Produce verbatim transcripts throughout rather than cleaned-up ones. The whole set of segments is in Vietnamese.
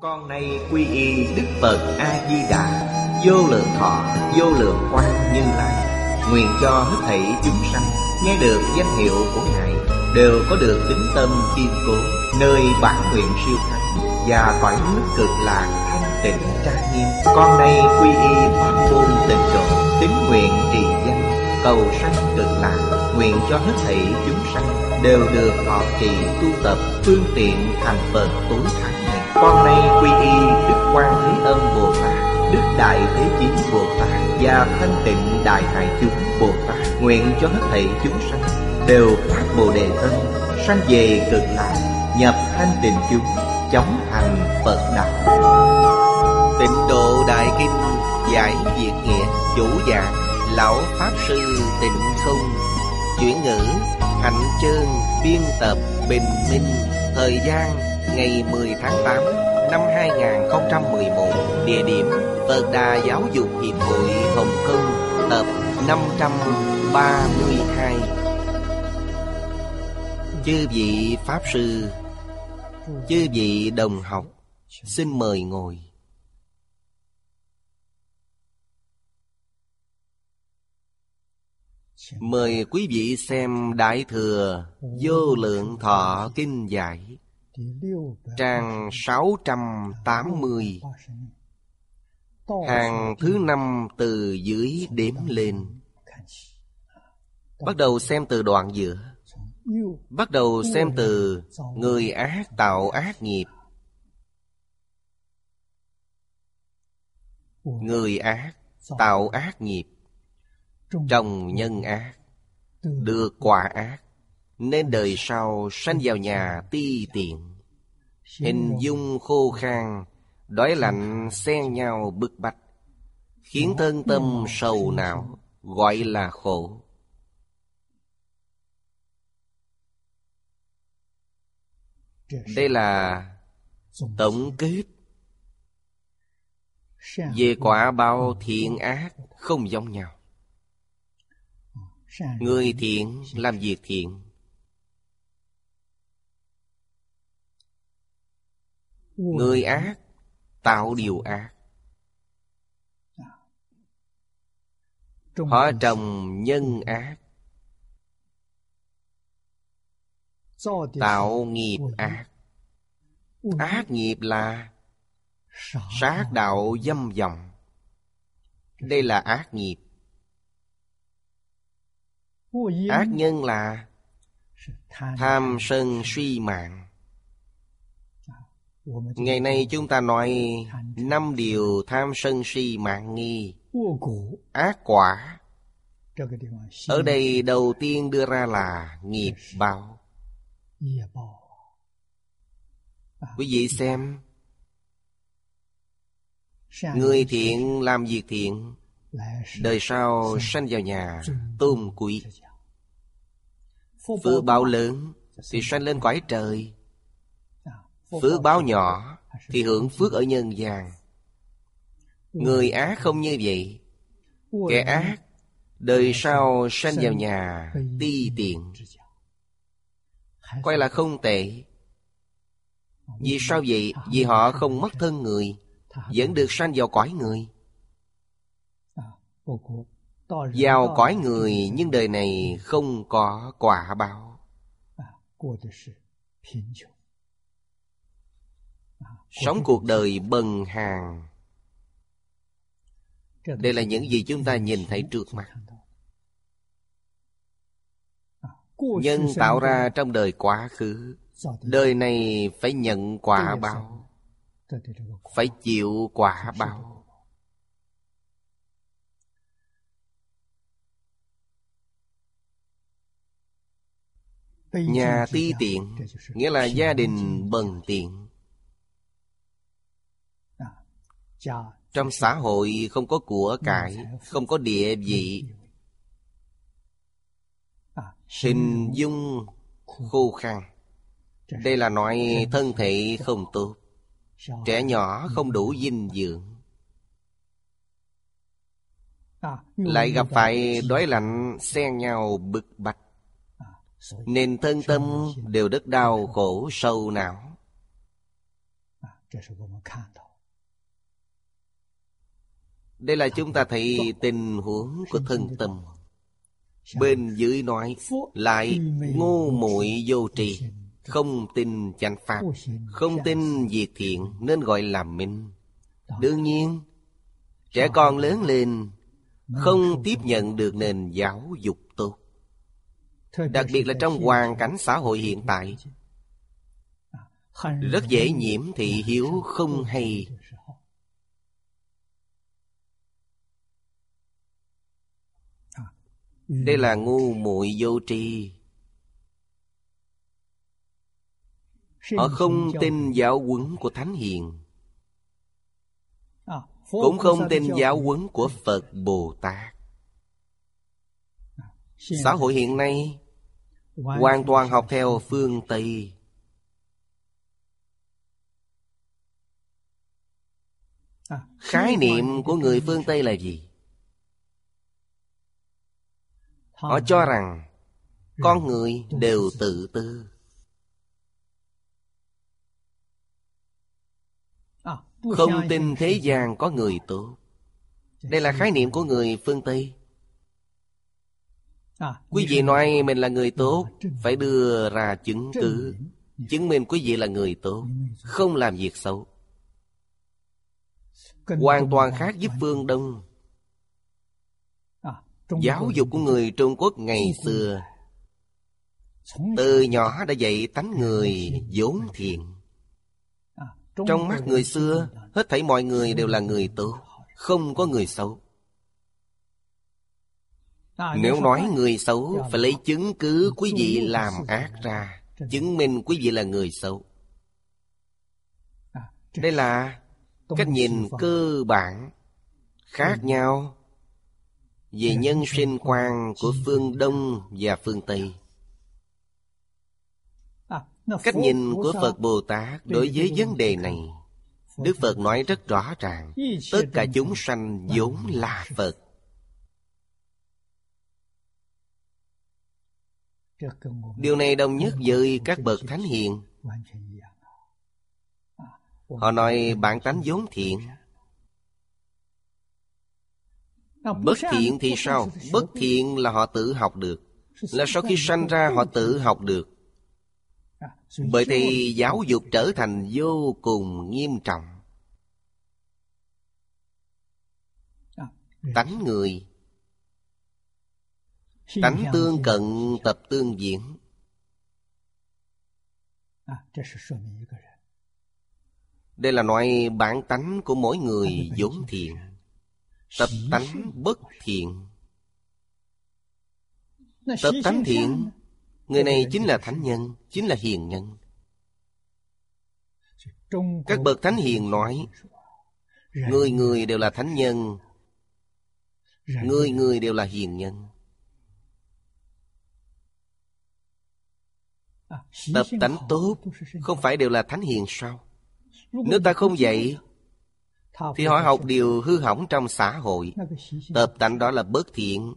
Con nay quy y Đức Phật A Di Đà, vô lượng thọ vô lượng quang Như Lai. Nguyện cho hết thảy chúng sanh nghe được danh hiệu của Ngài đều có được tín tâm kiên cố, nơi bản nguyện siêu thắng và cõi nước cực lạc thanh tịnh trang nghiêm. Con nay quy y pháp môn tịnh độ, tín nguyện trì danh cầu sanh cực lạc. Nguyện cho hết thảy chúng sanh đều được thọ trì tu tập phương tiện thành Phật tối thắng này. Con nay quy y Đức Quan Thế Âm Bồ Tát, Đức Đại Thế Chí Bồ Tát và Thanh Tịnh Đại Hải Chúng Bồ Tát. Nguyện cho hết thảy chúng sanh đều phát Bồ Đề tâm, sanh về cực lạc, nhập thanh tịnh chúng, chóng thành Phật đạo. Tịnh Độ Đại Kinh giải Việt nghĩa. Chủ giảng Lão Pháp Sư Tịnh Không. Chuyển ngữ Hạnh Chương. Biên tập Bình Minh. Thời gian ngày mười tháng tám năm hai nghìn không trăm mười một. Địa điểm Phật Đà Giáo dục Hiệp hội Hồng Kông. Tập năm trăm ba mươi hai. Chư vị Pháp Sư, chư vị đồng học, xin mời ngồi. Mời quý vị xem Đại Thừa Vô Lượng Thọ Kinh Giải, trang sáu trăm tám mươi, hàng thứ năm từ dưới đếm lên. Bắt đầu xem từ đoạn giữa. Bắt đầu xem từ người ác tạo ác nghiệp. Người ác tạo ác nghiệp, trồng nhân ác, được quả ác, nên đời sau sanh vào nhà ti tiện. Hình dung khô khan, đói lạnh xen nhau bức bách, khiến thân tâm sầu não, gọi là khổ. Đây là tổng kết về quả báo thiện ác không giống nhau. Người thiện làm việc thiện, người ác tạo điều ác. Họ trồng nhân ác, tạo nghiệp ác. Ác nghiệp là sát đạo dâm vọng. Đây là ác nghiệp. Ác nhân là tham sân suy mạng. Ngày nay chúng ta nói năm điều tham sân si mạng nghi, ác quả. Ở đây đầu tiên đưa ra là nghiệp báo. Quý vị xem, người thiện làm việc thiện, đời sau sanh vào nhà tôn quý. Phước báo lớn thì sanh lên cõi trời, phước báo nhỏ thì hưởng phước ở nhân gian. Người ác không như vậy. Kẻ ác đời sau sanh vào nhà ti tiện, coi là không tệ. Vì sao vậy? Vì họ không mất thân người, vẫn được sanh vào cõi người. Vào cõi người nhưng đời này không có quả báo, sống cuộc đời bần hàn. Đây là những gì chúng ta nhìn thấy trước mắt. Nhân tạo ra trong đời quá khứ, đời này phải nhận quả báo, phải chịu quả báo. Nhà ti tiện nghĩa là gia đình bần tiện. Trong xã hội không có của cải, không có địa vị. Hình dung khô khan. Đây là nói thân thể không tốt, trẻ nhỏ không đủ dinh dưỡng, lại gặp phải đói lạnh xen nhau bức bách, nên thân tâm đều rất đau khổ sầu não. Đây là chúng ta thấy tình huống của thân tâm. Bên dưới nói lại ngu muội vô tri, không tin chánh pháp, không tin việc thiện, nên gọi là minh. Đương nhiên, trẻ con lớn lên không tiếp nhận được nền giáo dục tốt, đặc biệt là trong hoàn cảnh xã hội hiện tại, rất dễ nhiễm thị hiếu không hay. Đây là ngu muội vô tri. Họ không tin giáo huấn của Thánh Hiền, cũng không tin giáo huấn của Phật Bồ Tát. Xã hội hiện nay hoàn toàn học theo phương Tây. Khái niệm của người phương Tây là gì? Họ cho rằng con người đều tự tư, không tin thế gian có người tốt. Đây là khái niệm của người phương Tây. Quý vị nói mình là người tốt, phải đưa ra chứng cứ chứng minh quý vị là người tốt, không làm việc xấu. Hoàn toàn khác với phương Đông. Giáo dục của người Trung Quốc ngày xưa từ nhỏ đã dạy tánh người vốn thiện. Trong mắt người xưa, hết thảy mọi người đều là người tốt, không có người xấu. Nếu nói người xấu, phải lấy chứng cứ quý vị làm ác ra, chứng minh quý vị là người xấu. Đây là cách nhìn cơ bản khác nhau về nhân sinh quan của phương Đông và phương Tây. Cách nhìn của Phật Bồ Tát đối với vấn đề này, Đức Phật nói rất rõ ràng: tất cả chúng sanh vốn là Phật. Điều này đồng nhất với các bậc thánh hiền. Họ nói bản tánh vốn thiện. Bất thiện thì sao? Bất thiện là họ tự học được, là sau khi sanh ra họ tự học được. Bởi thì giáo dục trở thành vô cùng nghiêm trọng. Tánh người, tánh tương cận tập tương diễn. Đây là nói bản tánh của mỗi người vốn thiện, tập tánh bất thiện. Tập tánh thiện, người này chính là thánh nhân, chính là hiền nhân. Các bậc thánh hiền nói người người đều là thánh nhân, người người đều là hiền nhân. Tập tánh tốt không phải đều là thánh hiền sao? Nếu ta không dạy thì họ học điều hư hỏng trong xã hội. Tập tánh đó là bất thiện.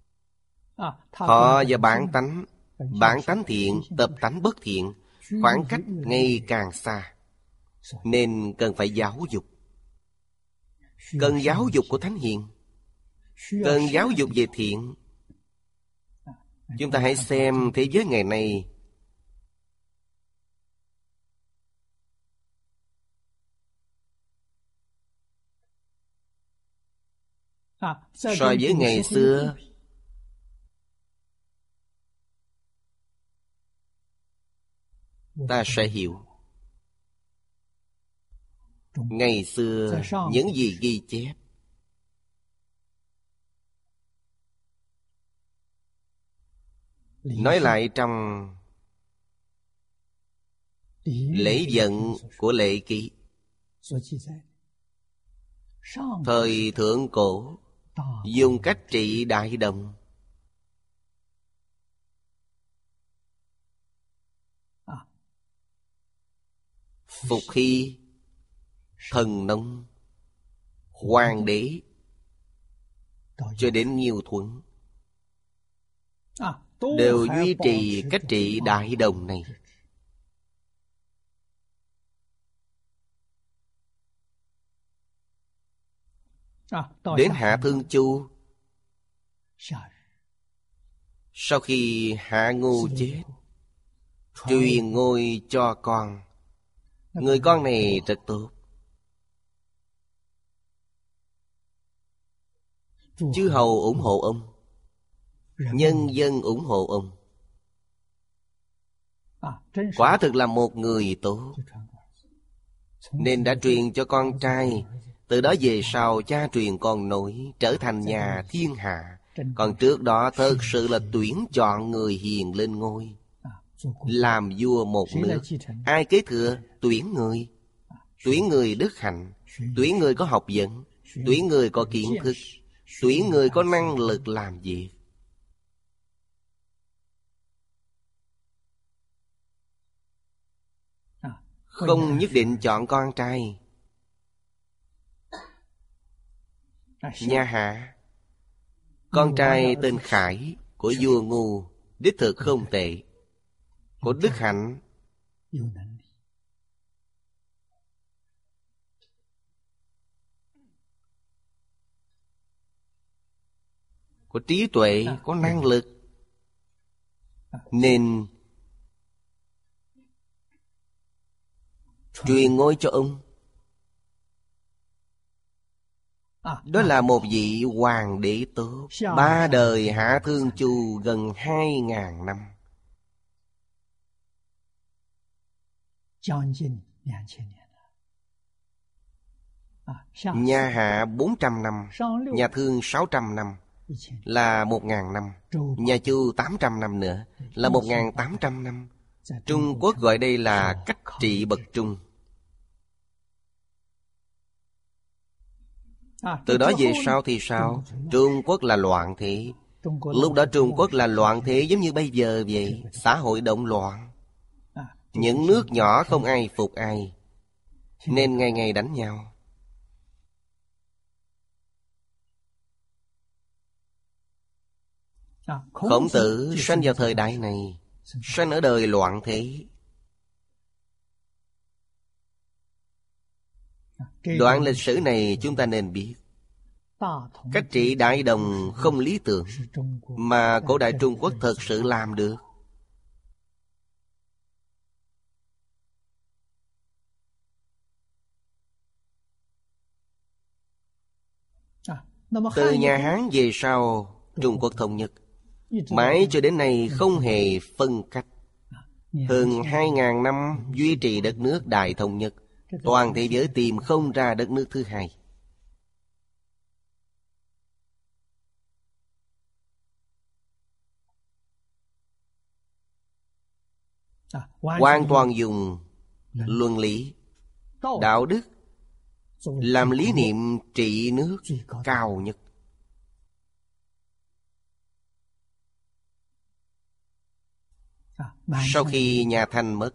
Họ và bản tánh, bản tánh thiện, tập tánh bất thiện, khoảng cách ngày càng xa. Nên cần phải giáo dục. Cần giáo dục của thánh hiền, cần giáo dục về thiện. Chúng ta hãy xem thế giới ngày nay, so với ngày xưa, ta sẽ hiểu. Ngày xưa những gì ghi chép, nói lại trong lễ vận của Lệ Ký, thời thượng cổ dùng cách trị đại đồng. Phục Hy, Thần Nông, Hoàng đế cho đến Nhiêu Thuận đều duy trì cách trị đại đồng này. đến Hạ Thương Chu. Sau khi Hạ Ngu chết, truyền ngôi cho con. Người con này rất tốt. Chư hầu ủng hộ ông, nhân dân ủng hộ ông. Quả thực là một người tốt, nên đã truyền cho con trai. Từ đó về sau cha truyền con nối, trở thành nhà thiên hạ. Còn trước đó thật sự là tuyển chọn người hiền lên ngôi, làm vua một nước. Ai kế thừa? Tuyển người. Tuyển người đức hạnh, tuyển người có học vấn, tuyển người có kiến thức, tuyển người có năng lực làm việc. Không nhất định chọn con trai. Nhà Hạ, con trai tên Khải của vua Ngu đích thực không tệ, có đức hạnh, có trí tuệ, có năng lực, nên truyền ngôi cho ông. Đó là một vị hoàng đế tốt. Ba đời Hạ Thương Chu gần hai ngàn năm. Nhà Hạ bốn trăm năm, nhà Thương sáu trăm năm, là một ngàn năm. Nhà Chu tám trăm năm nữa, là một ngàn tám trăm năm. Trung Quốc gọi đây là cách trị bậc trung. Từ đó về sau thì sao? Trung Quốc là loạn thế. Lúc đó Trung Quốc là loạn thế giống như bây giờ vậy. Xã hội động loạn. Những nước nhỏ không ai phục ai, nên ngày ngày đánh nhau. Khổng Tử sanh vào thời đại này, sanh ở đời loạn thế. Đoạn lịch sử này chúng ta nên biết. Cách trị Đại Đồng không lý tưởng, mà cổ đại Trung Quốc thật sự làm được. Từ nhà Hán về sau, Trung Quốc thống nhất, mãi cho đến nay không hề phân cách. Hơn hai ngàn năm duy trì đất nước đại thống nhất. Toàn thế giới tìm không ra đất nước thứ hai. Hoàn toàn dùng luân lý, đạo đức làm lý niệm trị nước cao nhất. Sau khi nhà Thanh mất,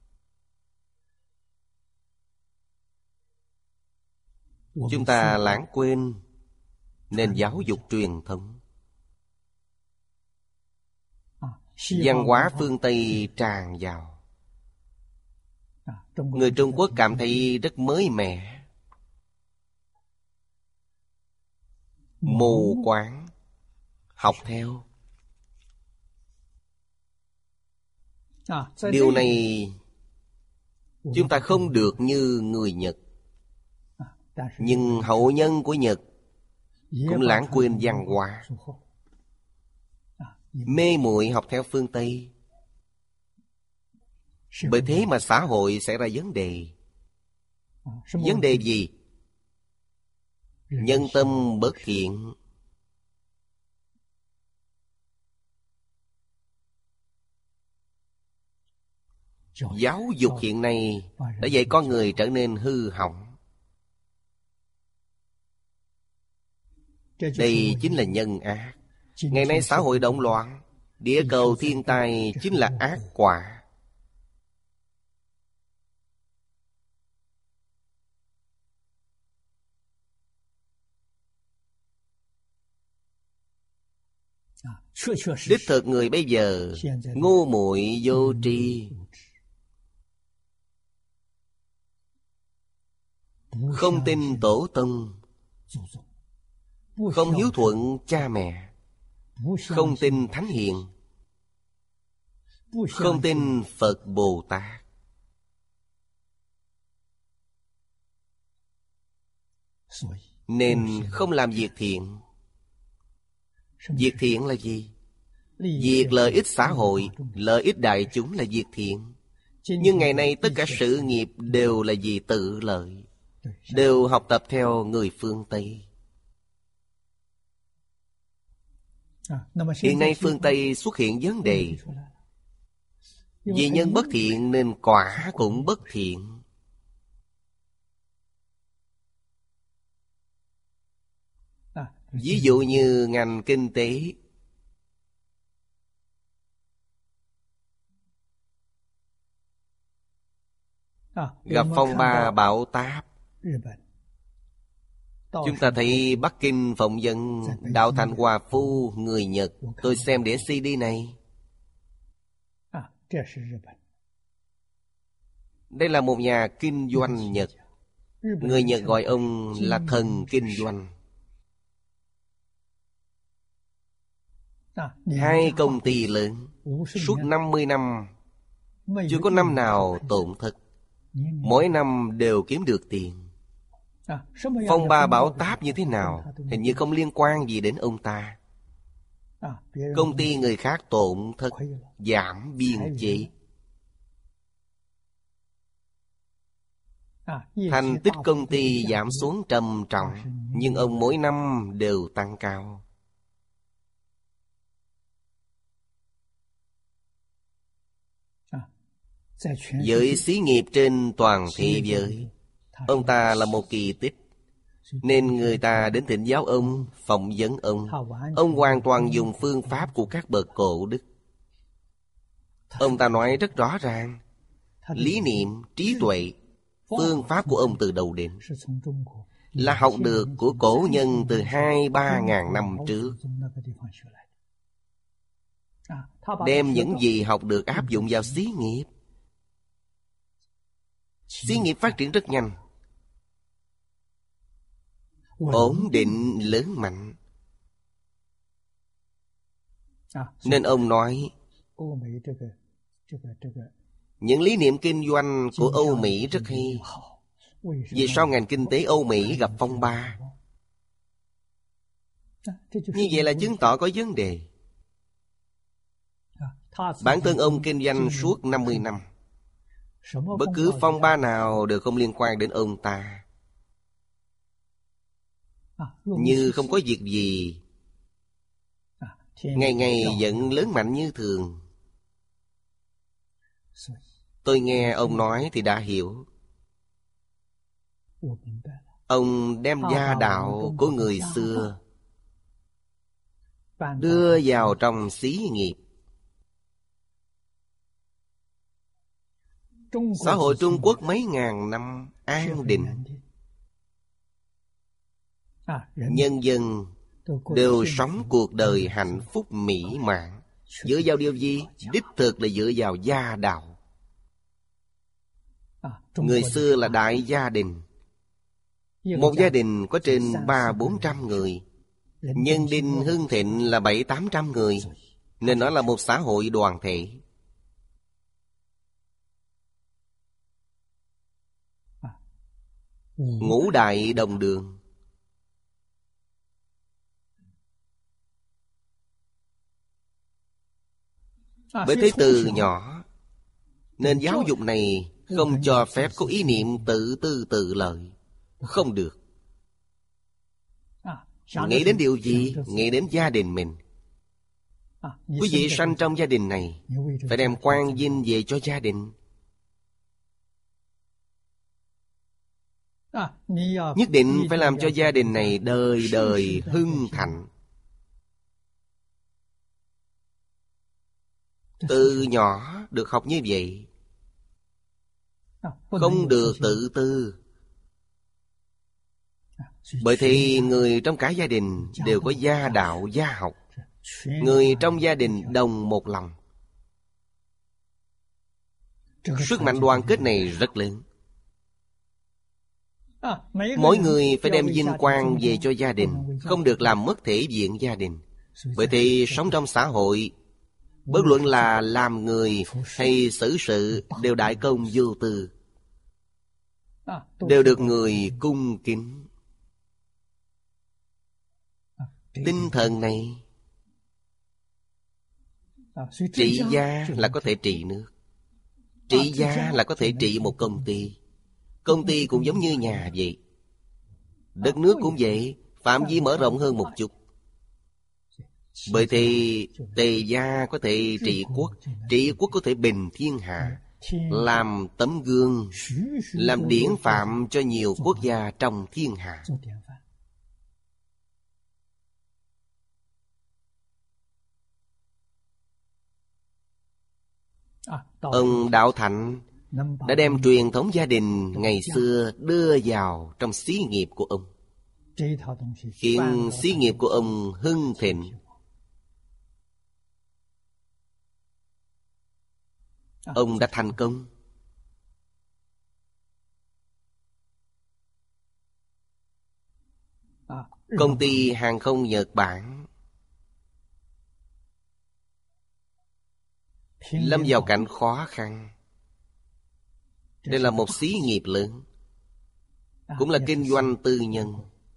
chúng ta lãng quên nền giáo dục truyền thống. Văn hóa phương Tây tràn vào. Người Trung Quốc cảm thấy rất mới mẻ, mù quáng, học theo. Điều này chúng ta không được như người Nhật. Nhưng hậu nhân của Nhật cũng lãng quên văn hóa, mê muội học theo phương Tây. Bởi thế mà xã hội xảy ra vấn đề. Vấn đề gì? Nhân tâm bất thiện. Giáo dục hiện nay đã dạy con người trở nên hư hỏng. Đây chính là nhân ác. Ngày nay xã hội động loạn, địa cầu thiên tai chính là ác quả. Đích thực người bây giờ ngu muội vô tri, không tin tổ tông, không hiếu thuận cha mẹ, không tin Thánh Hiền, không tin Phật Bồ Tát, nên không làm việc thiện. Việc thiện là gì? Việc lợi ích xã hội, lợi ích đại chúng là việc thiện. Nhưng ngày nay tất cả sự nghiệp đều là vì tự lợi, đều học tập theo người phương Tây. Hiện nay phương Tây xuất hiện vấn đề, vì nhân bất thiện nên quả cũng bất thiện. Ví dụ như ngành kinh tế, gặp phong ba bão táp, chúng ta thấy Bắc Kinh phỏng vấn Đạo Thành Hòa Phu người Nhật. Tôi xem đĩa xê đê này. Đây là một nhà kinh doanh Nhật. Người Nhật gọi ông là thần kinh doanh. Hai công ty lớn, suốt năm mươi năm chưa có năm nào tổn thất, mỗi năm đều kiếm được tiền. Phong ba bão táp như thế nào hình như không liên quan gì đến ông ta. Công ty người khác tổn thất, giảm biên chế, thành tích công ty giảm xuống trầm trọng, nhưng ông mỗi năm đều tăng cao. Với xí nghiệp trên toàn thế giới, ông ta là một kỳ tích, nên người ta đến thỉnh giáo ông, phỏng vấn ông. Ông hoàn toàn dùng phương pháp của các bậc cổ đức. Ông ta nói rất rõ ràng, lý niệm, trí tuệ, phương pháp của ông từ đầu đến là học được của cổ nhân từ hai ba ngàn năm trước. Đem những gì học được áp dụng vào xí nghiệp. Xí nghiệp phát triển rất nhanh, ổn định, lớn mạnh. Nên ông nói, những lý niệm kinh doanh của Âu Mỹ rất hay. Vì sao ngành kinh tế Âu Mỹ gặp phong ba? Như vậy là chứng tỏ có vấn đề. Bản thân ông kinh doanh suốt năm mươi năm, bất cứ phong ba nào đều không liên quan đến ông ta. Như không có việc gì, ngày ngày vẫn lớn mạnh như thường. Tôi nghe ông nói thì đã hiểu. Ông đem gia đạo của người xưa đưa vào trong xí nghiệp. Xã hội Trung Quốc mấy ngàn năm an định, nhân dân đều sống cuộc đời hạnh phúc mỹ mãn. Dựa vào điều gì? Đích thực là dựa vào gia đạo. Người xưa là đại gia đình. Một gia đình có trên ba bốn trăm người, nhân đinh hưng thịnh là bảy tám trăm người, nên nó là một xã hội đoàn thể. Ngũ đại đồng đường. Bởi thế từ nhỏ nên giáo dục này không cho phép có ý niệm tự tư tự lợi. Không được. Nghĩ đến điều gì? Nghĩ đến gia đình mình. Quý vị sanh trong gia đình này, phải đem quang vinh về cho gia đình. Nhất định phải làm cho gia đình này đời đời hưng thịnh. Từ nhỏ được học như vậy. Không được tự tư. Bởi thì người trong cả gia đình đều có gia đạo, gia học. Người trong gia đình đồng một lòng. Sức mạnh đoàn kết này rất lớn. Mỗi người phải đem vinh quang về cho gia đình, không được làm mất thể diện gia đình. Bởi thì sống trong xã hội, bất luận là làm người hay xử sự, đều đại công vô tư, đều được người cung kính. Tinh thần này trị gia là có thể trị nước, trị gia là có thể trị một công ty. Công ty cũng giống như nhà vậy, đất nước cũng vậy, phạm vi mở rộng hơn một chút. Bởi thì tề gia có thể trị quốc, trị quốc có thể bình thiên hạ, làm tấm gương, làm điển phạm cho nhiều quốc gia trong thiên hạ. Ông Đạo Thạnh đã đem truyền thống gia đình ngày xưa đưa vào trong xí nghiệp của ông, khiến xí nghiệp của ông hưng thịnh. Ông đã thành công. Công ty hàng không Nhật Bản lâm vào cảnh khó khăn. Đây là một xí nghiệp lớn, cũng là kinh doanh tư nhân,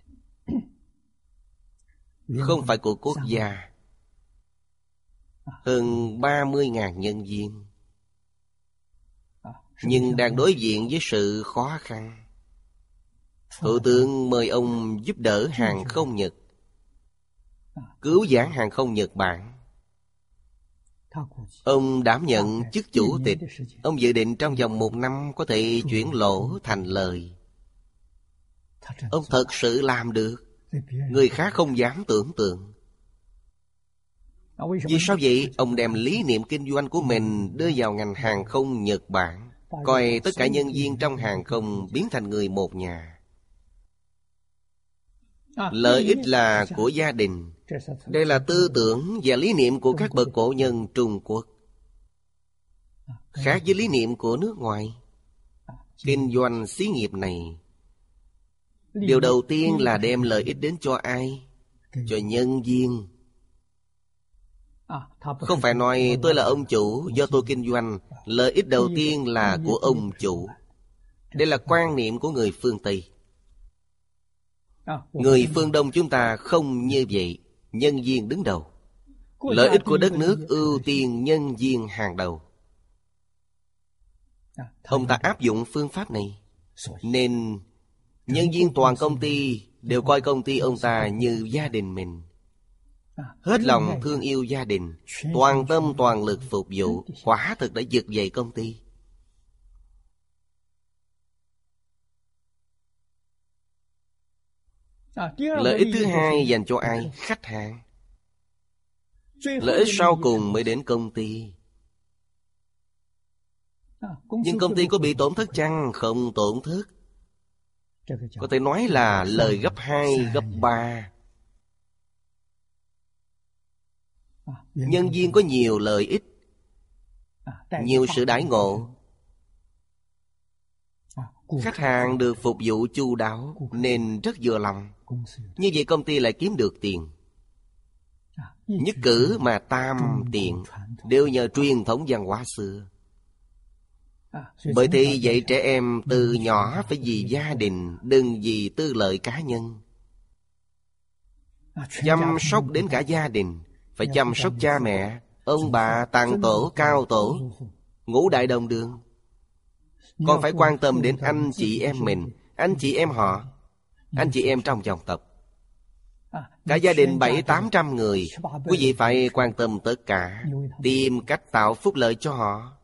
không phải của quốc gia. Hơn ba mươi nghìn nhân viên, nhưng đang đối diện với sự khó khăn. Thủ tướng mời ông giúp đỡ hàng không Nhật, cứu vãn hàng không Nhật Bản. Ông đảm nhận chức chủ tịch. Ông dự định trong vòng một năm có thể chuyển lỗ thành lời. Ông thật sự làm được, người khác không dám tưởng tượng. Vì sao vậy? Ông đem lý niệm kinh doanh của mình đưa vào ngành hàng không Nhật Bản, coi tất cả nhân viên trong hàng không biến thành người một nhà. Lợi ích là của gia đình. Đây là tư tưởng và lý niệm của các bậc cổ nhân Trung Quốc, khác với lý niệm của nước ngoài. Kinh doanh xí nghiệp này, điều đầu tiên là đem lợi ích đến cho ai? Cho nhân viên. Không phải nói tôi là ông chủ, do tôi kinh doanh, lợi ích đầu tiên là của ông chủ. Đây là quan niệm của người phương Tây. Người phương Đông chúng ta không như vậy. Nhân viên đứng đầu, lợi ích của đất nước ưu tiên nhân viên hàng đầu. Ông ta áp dụng phương pháp này, nên nhân viên toàn công ty đều coi công ty ông ta như gia đình mình. Hết lòng thương yêu gia đình, toàn tâm toàn lực phục vụ, quả thực đã vực dậy công ty. Lợi ích thứ hai dành cho ai? Khách hàng. Lợi ích sau cùng mới đến công ty. Nhưng công ty có bị tổn thất chăng? Không tổn thất. Có thể nói là lời gấp hai, gấp ba. Nhân viên có nhiều lợi ích, nhiều sự đãi ngộ. Khách hàng được phục vụ chu đáo nên rất vừa lòng. Như vậy công ty lại kiếm được tiền. Nhất cử mà tam tiện, đều nhờ truyền thống văn hóa xưa. Bởi thì dạy trẻ em từ nhỏ phải vì gia đình, đừng vì tư lợi cá nhân. Chăm sóc đến cả gia đình, phải chăm sóc cha mẹ, ông bà, tàng tổ, cao tổ, ngũ đại đồng đường. Còn phải quan tâm đến anh chị em mình, anh chị em họ, anh chị em trong dòng tộc. Cả gia đình bảy tám trăm người, quý vị phải quan tâm tất cả, tìm cách tạo phúc lợi cho họ.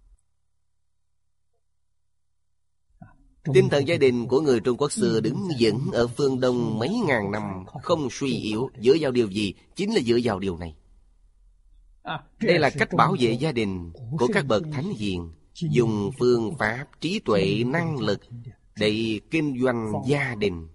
Tinh thần gia đình của người Trung Quốc xưa đứng vững ở phương Đông mấy ngàn năm, không suy yếu. Dựa vào điều gì? Chính là dựa vào điều này. Đây là cách bảo vệ gia đình của các bậc thánh hiền, dùng phương pháp, trí tuệ, năng lực để kinh doanh gia đình.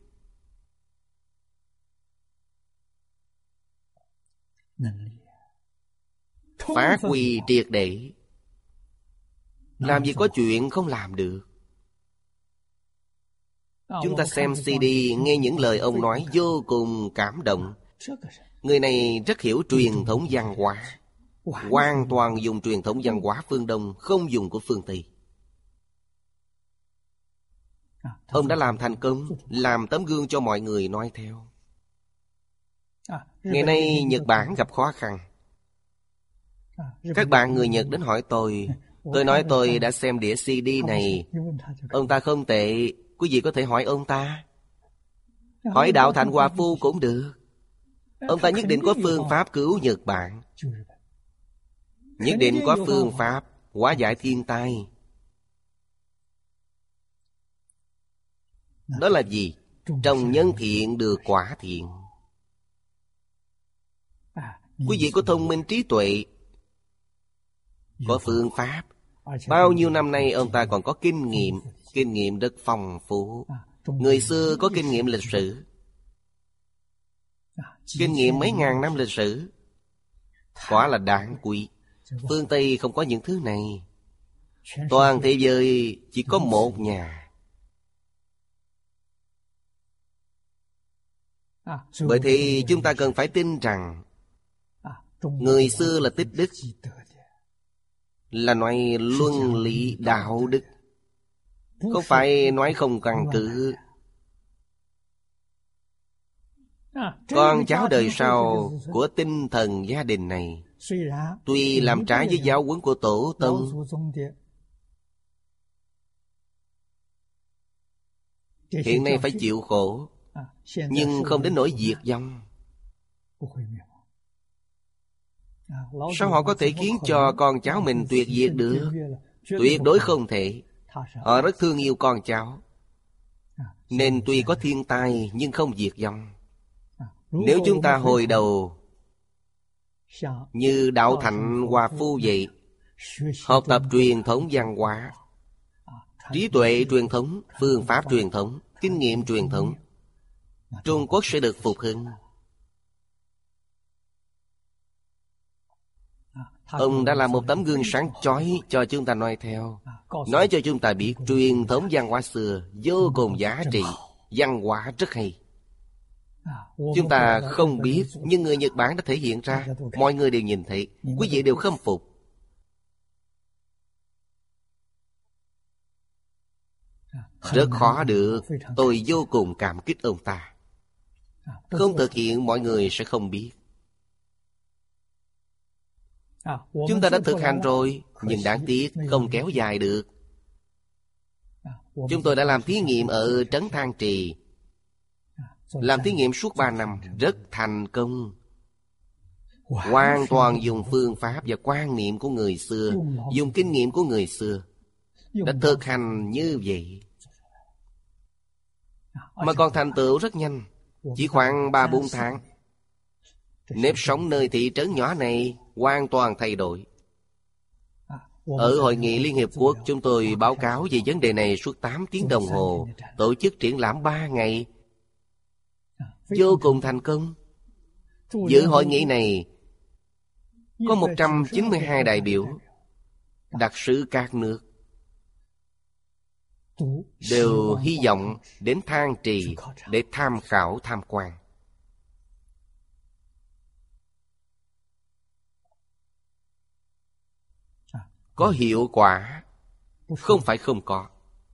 Phát huy triệt để. Làm gì có chuyện không làm được. Chúng ta xem xê đê, nghe những lời ông nói vô cùng cảm động. Người này rất hiểu truyền thống văn hóa, hoàn toàn dùng truyền thống văn hóa phương Đông, không dùng của phương Tây. Ông đã làm thành công, làm tấm gương cho mọi người noi theo. Ngày nay Nhật Bản gặp khó khăn. Các bạn người Nhật đến hỏi tôi, tôi nói tôi đã xem đĩa xê đê này. Ông ta không tệ, quý vị có thể hỏi ông ta. Hỏi Đạo Thành Hòa Phu cũng được. Ông ta nhất định có phương pháp cứu Nhật Bản, nhất định có phương pháp hóa giải thiên tai. Đó là gì? Trồng nhân thiện được quả thiện. Quý vị có thông minh trí tuệ, có phương pháp. Bao nhiêu năm nay ông ta còn có kinh nghiệm, kinh nghiệm rất phong phú. Người xưa có kinh nghiệm lịch sử, kinh nghiệm mấy ngàn năm lịch sử, quả là đáng quý. Phương Tây không có những thứ này. Toàn thế giới chỉ có một nhà. Bởi thì chúng ta cần phải tin rằng người xưa là tích đức, là nói luân lý đạo đức, không phải nói không căn cứ. Con cháu đời sau của tinh thần gia đình này, tuy làm trái với giáo huấn của tổ tông, hiện nay phải chịu khổ, nhưng không đến nỗi diệt vong. Sao họ có thể khiến cho con cháu mình tuyệt diệt được? Tuyệt đối không thể. Họ rất thương yêu con cháu, nên tuy có thiên tai nhưng không diệt vong. Nếu chúng ta hồi đầu như Đạo Thành Hòa Phu vậy, học tập truyền thống văn hóa, trí tuệ truyền thống, phương pháp truyền thống, kinh nghiệm truyền thống, Trung Quốc sẽ được phục hưng. Ông đã làm một tấm gương sáng chói cho chúng ta noi theo, nói cho chúng ta biết truyền thống văn hóa xưa vô cùng giá trị, văn hóa rất hay. Chúng ta không biết, nhưng người Nhật Bản đã thể hiện ra, mọi người đều nhìn thấy, quý vị đều khâm phục. Rất khó được, tôi vô cùng cảm kích ông ta. Không thực hiện mọi người sẽ không biết. Chúng ta đã thực hành rồi, nhưng đáng tiếc không kéo dài được. Chúng tôi đã làm thí nghiệm ở Trấn Thang Trì, làm thí nghiệm suốt ba năm, rất thành công. Hoàn toàn dùng phương pháp và quan niệm của người xưa, dùng kinh nghiệm của người xưa, đã thực hành như vậy. Mà còn thành tựu rất nhanh, chỉ khoảng ba bốn tháng. Nếp sống nơi thị trấn nhỏ này hoàn toàn thay đổi. Ở Hội nghị Liên Hiệp Quốc, chúng tôi báo cáo về vấn đề này suốt tám tiếng đồng hồ, tổ chức triển lãm ba ngày, vô cùng thành công. Dự hội nghị này có một trăm chín mươi hai đại biểu, đặc sứ các nước, đều hy vọng đến Thang Trì để tham khảo tham quan. Có hiệu quả, không phải không có.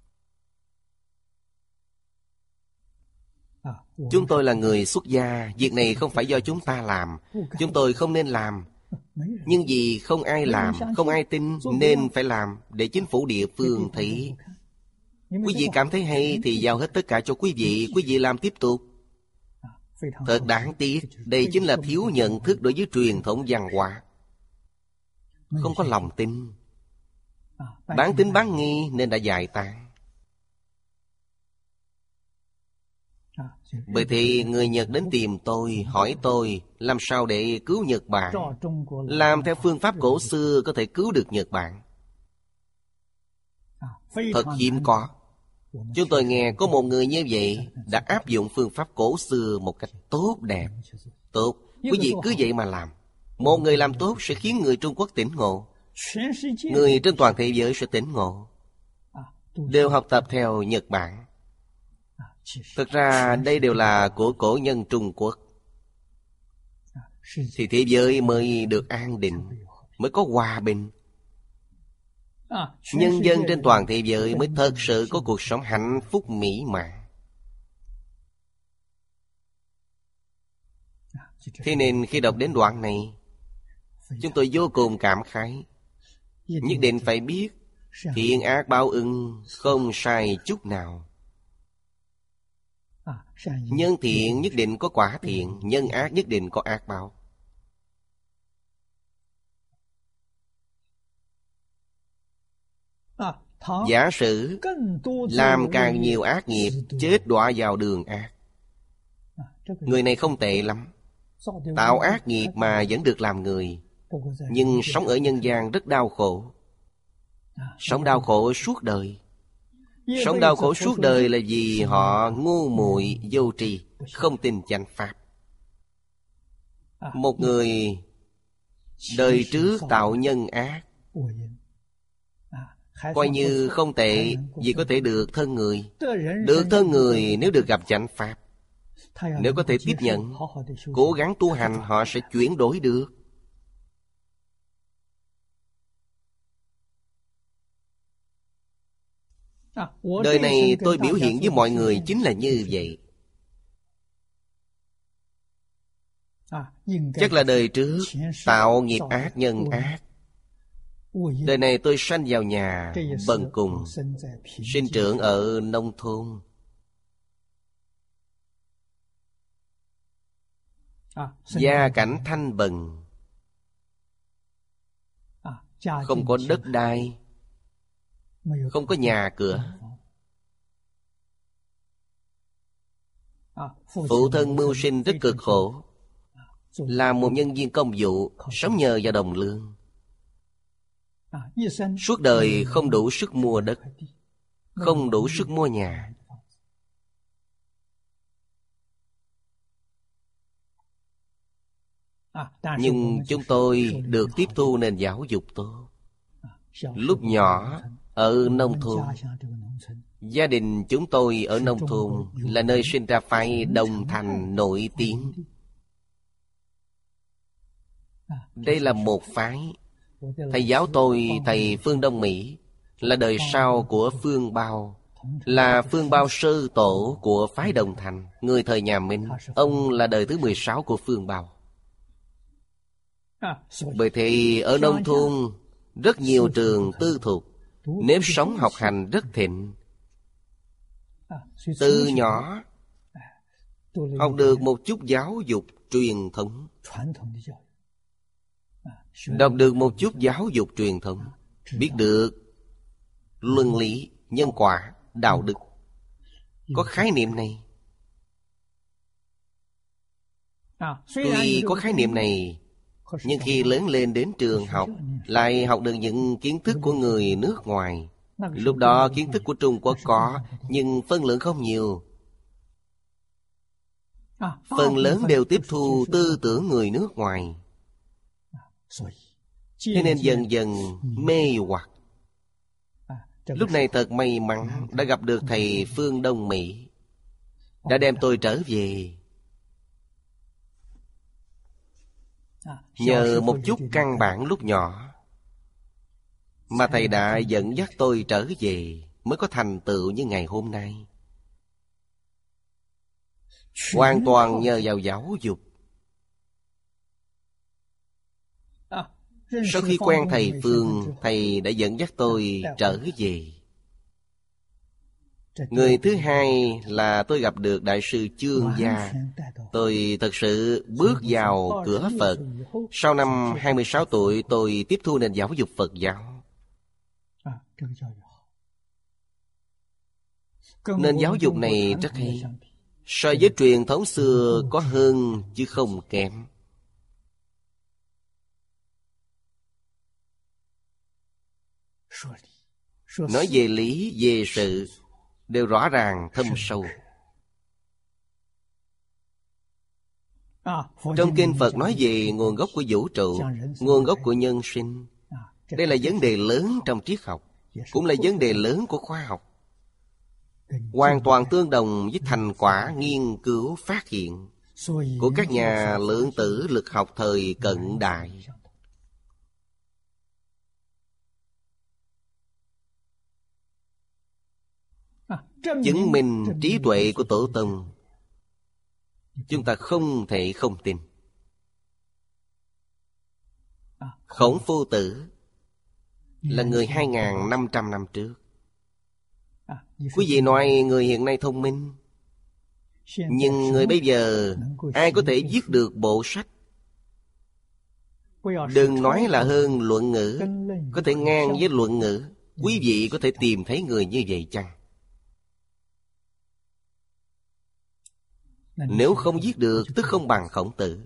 Chúng tôi là người xuất gia, việc này không phải do chúng ta làm, chúng tôi không nên làm. Nhưng vì không ai làm, không ai tin, nên phải làm để chính phủ địa phương thấy. Quý vị cảm thấy hay thì giao hết tất cả cho quý vị, quý vị làm tiếp tục. Thật đáng tiếc, đây chính là thiếu nhận thức đối với truyền thống văn hóa. Không có lòng tin, bán tín bán nghi nên đã giải tán. Bởi thì người Nhật đến tìm tôi, hỏi tôi làm sao để cứu Nhật Bản, làm theo phương pháp cổ xưa có thể cứu được Nhật Bản. Thật hiếm có. Chúng tôi nghe có một người như vậy đã áp dụng phương pháp cổ xưa một cách tốt đẹp. Tốt, quý vị cứ vậy mà làm. Một người làm tốt sẽ khiến người Trung Quốc tỉnh ngộ, người trên toàn thế giới sẽ tỉnh ngộ, đều học tập theo Nhật Bản. Thực ra đây đều là của cổ nhân Trung Quốc. Thì thế giới mới được an định, mới có hòa bình. Nhân dân trên toàn thế giới mới thật sự có cuộc sống hạnh phúc mỹ mãn. Thế nên khi đọc đến đoạn này, chúng tôi vô cùng cảm khái. Nhất định phải biết thiện ác báo ứng không sai chút nào. Nhân thiện nhất định có quả thiện, nhân ác nhất định có ác báo. Giả sử làm càng nhiều ác nghiệp, chết đọa vào đường ác, người này không tệ lắm, tạo ác nghiệp mà vẫn được làm người, nhưng sống ở nhân gian rất đau khổ. Sống đau khổ suốt đời. Sống đau khổ suốt đời là vì họ ngu muội vô tri, không tin chánh pháp. Một người đời trước tạo nhân ác, coi như không tệ, vì có thể được thân người. Được thân người nếu được gặp chánh pháp, nếu có thể tiếp nhận, cố gắng tu hành, họ sẽ chuyển đổi được. Đời này tôi biểu hiện với mọi người chính là như vậy. Chắc là đời trước tạo nghiệp ác nhân ác. Đời này tôi sanh vào nhà bần cùng, sinh trưởng ở nông thôn. Gia cảnh thanh bần, không có đất đai, không có nhà cửa. Phụ thân mưu sinh rất cực khổ, làm một nhân viên công vụ, sống nhờ vào đồng lương. Suốt đời không đủ sức mua đất, không đủ sức mua nhà. Nhưng chúng tôi được tiếp thu nền giáo dục tốt. Lúc nhỏ ở nông thôn, gia đình chúng tôi ở nông thôn là nơi sinh ra phái Đồng Thành nổi tiếng. Đây là một phái. Thầy giáo tôi, thầy Phương Đông Mỹ, là đời sau của Phương Bao, là Phương Bao sư tổ của phái Đồng Thành, người thời nhà Minh. Ông là đời thứ mười sáu của Phương Bao. Bởi thì ở nông thôn rất nhiều trường tư thục, nếp sống học hành rất thịnh. Từ nhỏ học được một chút giáo dục truyền thống, đọc được một chút giáo dục truyền thống, biết được luân lý, nhân quả, đạo đức. Có khái niệm này. Tuy có khái niệm này, nhưng khi lớn lên đến trường học, lại học được những kiến thức của người nước ngoài. Lúc đó kiến thức của Trung Quốc có, nhưng phân lượng không nhiều. Phần lớn đều tiếp thu tư tưởng người nước ngoài. Thế nên dần dần mê hoặc. Lúc này thật may mắn đã gặp được thầy Phương Đông Mỹ, đã đem tôi trở về. Nhờ một chút căn bản lúc nhỏ mà thầy đã dẫn dắt tôi trở về, mới có thành tựu như ngày hôm nay. Hoàn toàn nhờ vào giáo dục. Sau khi quen thầy Phương, thầy đã dẫn dắt tôi trở về. Người thứ hai là tôi gặp được Đại sư Chương Gia. Tôi thật sự bước vào cửa Phật. Sau năm hai mươi sáu tuổi, tôi tiếp thu nền giáo dục Phật giáo. Nền giáo dục này rất hay. So với truyền thống xưa có hơn chứ không kém. Nói về lý, về sự đều rõ ràng thâm sâu. Trong kinh Phật nói về nguồn gốc của vũ trụ, nguồn gốc của nhân sinh. Đây là vấn đề lớn trong triết học, cũng là vấn đề lớn của khoa học. hoàn toàn tương đồng với thành quả nghiên cứu phát hiện của các nhà lượng tử lực học thời cận đại. Chứng minh trí tuệ của Tổ Tông, chúng ta không thể không tin. Khổng Phu Tử là người hai nghìn năm trăm năm trước. Quý vị nói người hiện nay thông minh, nhưng người bây giờ ai có thể viết được bộ sách? Đừng nói là hơn luận ngữ, có thể ngang với luận ngữ. Quý vị có thể tìm thấy người như vậy chăng? Nếu không viết được, tức không bằng Khổng Tử.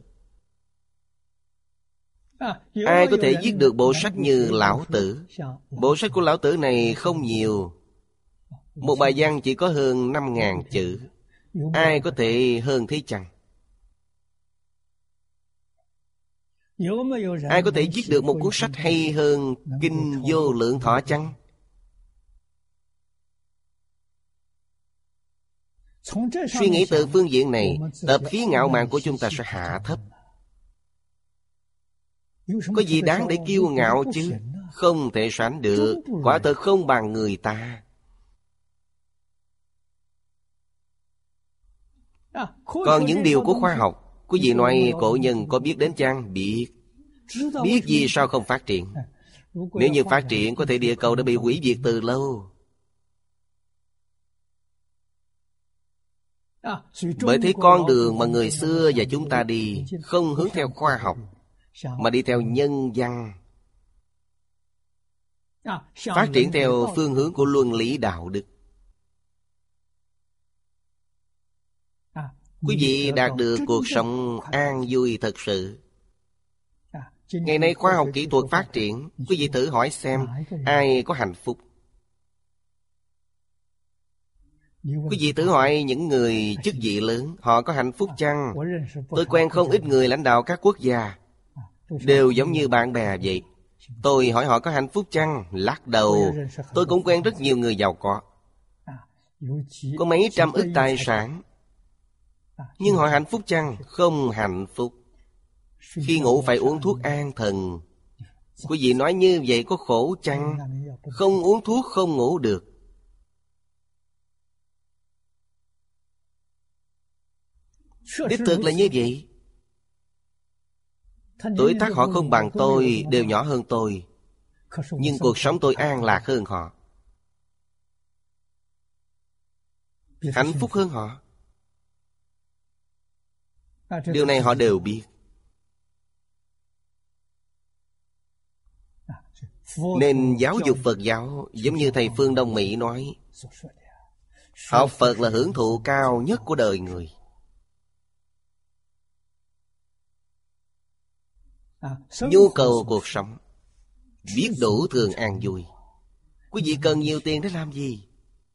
Ai có thể viết được bộ sách như Lão Tử? Bộ sách của Lão Tử này không nhiều, một bài văn chỉ có hơn năm ngàn chữ. Ai có thể hơn thế chăng? Ai có thể viết được một cuốn sách hay hơn Kinh Vô Lượng Thọ chăng? Suy nghĩ từ phương diện này, tập khí ngạo mạn của chúng ta sẽ hạ thấp. Có gì đáng để kiêu ngạo chứ? Không thể sánh được, quả thật không bằng người ta. Còn những điều của khoa học, quý vị nói cổ nhân có biết đến chăng? Biết. Biết gì sao không phát triển? Nếu như phát triển, có thể địa cầu đã bị hủy diệt từ lâu. Bởi thế con đường mà người xưa và chúng ta đi không hướng theo khoa học, mà đi theo nhân văn, phát triển theo phương hướng của luân lý đạo đức. Quý vị đạt được cuộc sống an vui thật sự. Ngày nay khoa học kỹ thuật phát triển, quý vị thử hỏi xem ai có hạnh phúc. Quý vị thử hỏi những người chức vị lớn, họ có hạnh phúc chăng? Tôi quen không ít người lãnh đạo các quốc gia, đều giống như bạn bè vậy. Tôi hỏi họ có hạnh phúc chăng? Lắc đầu. Tôi cũng quen rất nhiều người giàu có, có mấy trăm ức tài sản, nhưng họ hạnh phúc chăng? Không hạnh phúc. Khi ngủ phải uống thuốc an thần. Quý vị nói như vậy có khổ chăng? Không uống thuốc không ngủ được. Đích thực là như vậy. Tuổi tác họ không bằng tôi, đều nhỏ hơn tôi, nhưng cuộc sống tôi an lạc hơn họ, hạnh phúc hơn họ. Điều này họ đều biết. Nên giáo dục Phật giáo giống như thầy Phương Đông Mỹ nói, học Phật là hưởng thụ cao nhất của đời người. Nhu cầu cuộc sống, biết đủ thường an vui. Quý vị cần nhiều tiền để làm gì?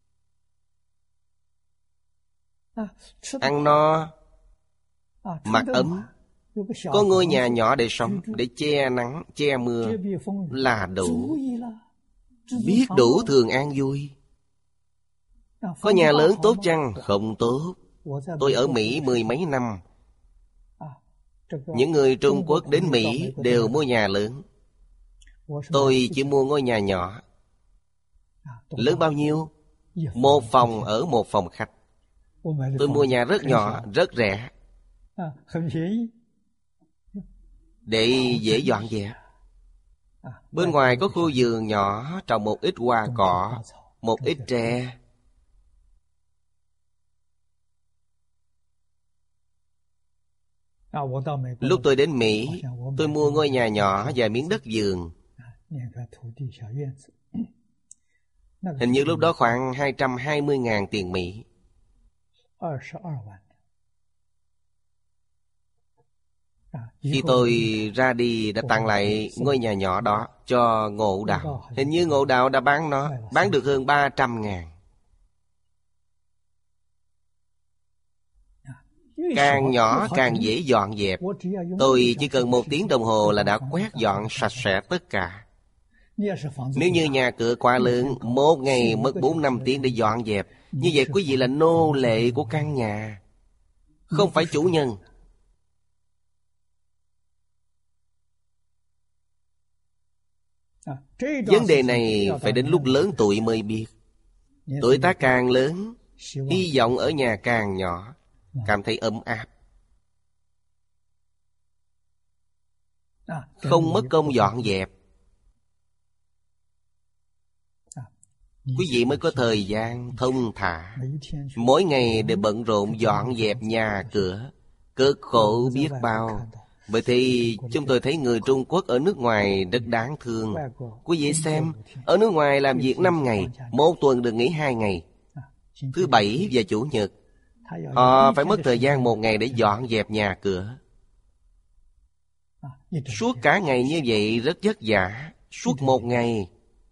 Ăn no, mặc ấm, có ngôi nhà nhỏ để sống, để che nắng, che mưa là đủ. Biết đủ thường an vui. Có nhà lớn tốt chăng? Không tốt. Tôi ở Mỹ mười mấy năm. Những người Trung Quốc đến Mỹ đều mua nhà lớn. Tôi chỉ mua ngôi nhà nhỏ. Lớn bao nhiêu? Một phòng ở một phòng khách. Tôi mua nhà rất nhỏ, rất rẻ, để dễ dọn dẹp. Bên ngoài có khu vườn nhỏ, trồng một ít hoa cỏ, một ít tre. Lúc tôi đến Mỹ, tôi mua ngôi nhà nhỏ và miếng đất vườn. Hình như lúc đó khoảng hai trăm hai mươi ngàn tiền Mỹ. Khi tôi ra đi đã tặng lại ngôi nhà nhỏ đó cho Ngộ Đạo. Hình như Ngộ Đạo đã bán nó, bán được hơn ba trăm ngàn. Càng nhỏ càng dễ dọn dẹp. Tôi chỉ cần một tiếng đồng hồ là đã quét dọn sạch sẽ tất cả. Nếu như nhà cửa quá lớn, một ngày mất bốn năm tiếng để dọn dẹp, như vậy quý vị là nô lệ của căn nhà, không phải chủ nhân. Vấn đề này phải đến lúc lớn tuổi mới biết. Tuổi ta càng lớn, hy vọng ở nhà càng nhỏ, cảm thấy ấm áp, không mất công dọn dẹp. Quý vị mới có thời gian thông thả. Mỗi ngày đều bận rộn dọn dẹp nhà cửa, cực khổ biết bao. Bởi thì chúng tôi thấy người Trung Quốc ở nước ngoài rất đáng thương. Quý vị xem, ở nước ngoài làm việc năm ngày, một tuần được nghỉ hai ngày, thứ bảy và chủ nhật. Họ phải mất thời gian một ngày để dọn dẹp nhà cửa. Suốt cả ngày như vậy rất vất vả. Suốt một ngày.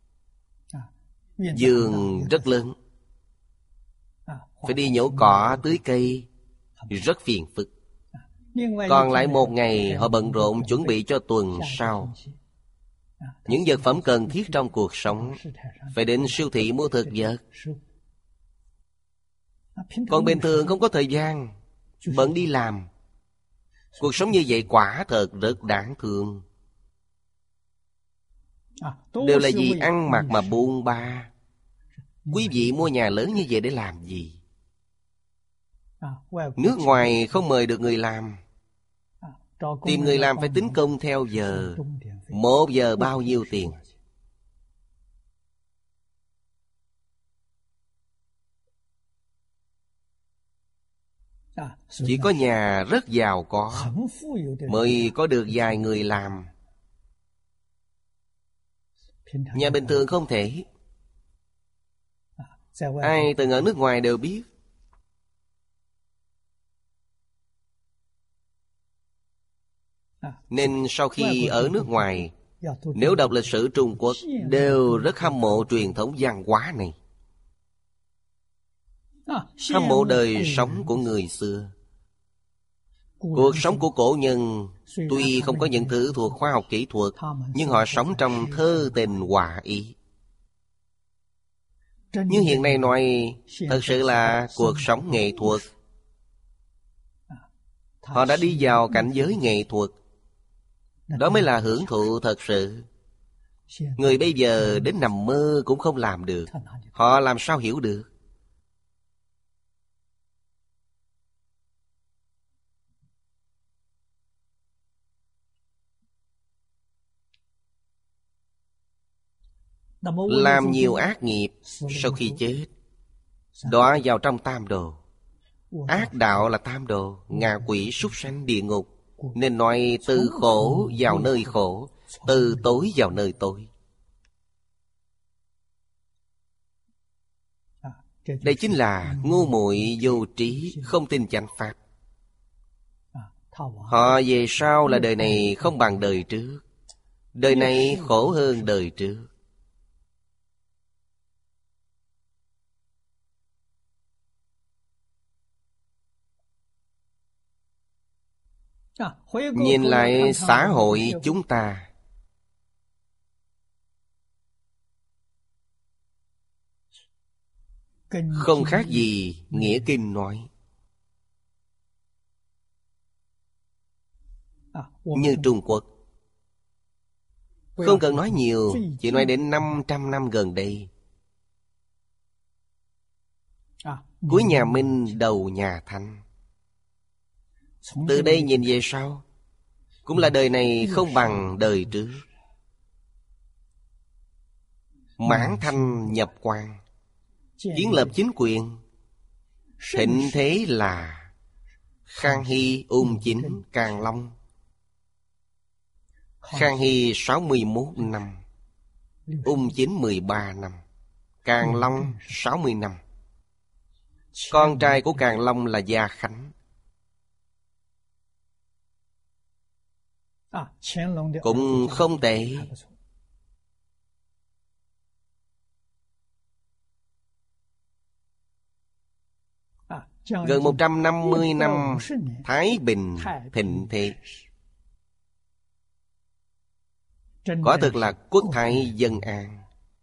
Vườn rất lớn, phải đi nhổ cỏ, tưới cây, rất phiền phức. Còn lại một ngày họ bận rộn chuẩn bị cho tuần sau. Những vật phẩm cần thiết trong cuộc sống, phải đến siêu thị mua thực vật. Còn bình thường không có thời gian, bận đi làm. Cuộc sống như vậy quả thật rất đáng thương. Đều là vì ăn mặc mà buôn ba. Quý vị mua nhà lớn như vậy để làm gì? Nước ngoài không mời được người làm. Tìm người làm phải tính công theo giờ. Một giờ bao nhiêu tiền? Chỉ có nhà rất giàu có mới có được vài người làm. Nhà bình thường không thể. Ai từng ở nước ngoài đều biết. Nên sau khi ở nước ngoài, nếu đọc lịch sử Trung Quốc, đều rất hâm mộ truyền thống văn hóa này, hâm mộ đời sống của người xưa. Cuộc sống của cổ nhân tuy không có những thứ thuộc khoa học kỹ thuật, nhưng họ sống trong thơ tình hòa ý. Nhưng hiện nay nói thật sự là cuộc sống nghệ thuật. Họ đã đi vào cảnh giới nghệ thuật. Đó mới là hưởng thụ thật sự. Người bây giờ đến nằm mơ cũng không làm được. Họ làm sao hiểu được? Làm nhiều ác nghiệp, sau khi chết đọa vào trong tam đồ. Ác đạo là tam đồ, ngạ quỷ, súc sanh, địa ngục. Nên nói từ khổ vào nơi khổ, từ tối vào nơi tối. Đây chính là ngu muội vô trí, không tin chánh pháp. Họ về sau là đời này không bằng đời trước, đời này khổ hơn đời trước. Nhìn lại xã hội chúng ta, không khác gì nghĩa kinh nói. Như Trung Quốc, không cần nói nhiều, chỉ nói đến năm trăm năm gần đây. Cuối nhà Minh, đầu nhà Thanh. Từ đây nhìn về sau, cũng là đời này không bằng đời trước. Mãn Thanh nhập quan, kiến lập chính quyền. Thịnh thế là Khang Hy, Ung Chính, Càn Long. Khang Hy sáu mươi mốt năm, Ung Chính mười ba năm, Càn Long sáu mươi năm. Con trai của Càn Long là Gia Khánh, cũng không tệ. Gần một trăm năm mươi năm Thái Bình thịnh thế. Quả thực là quốc thái dân an.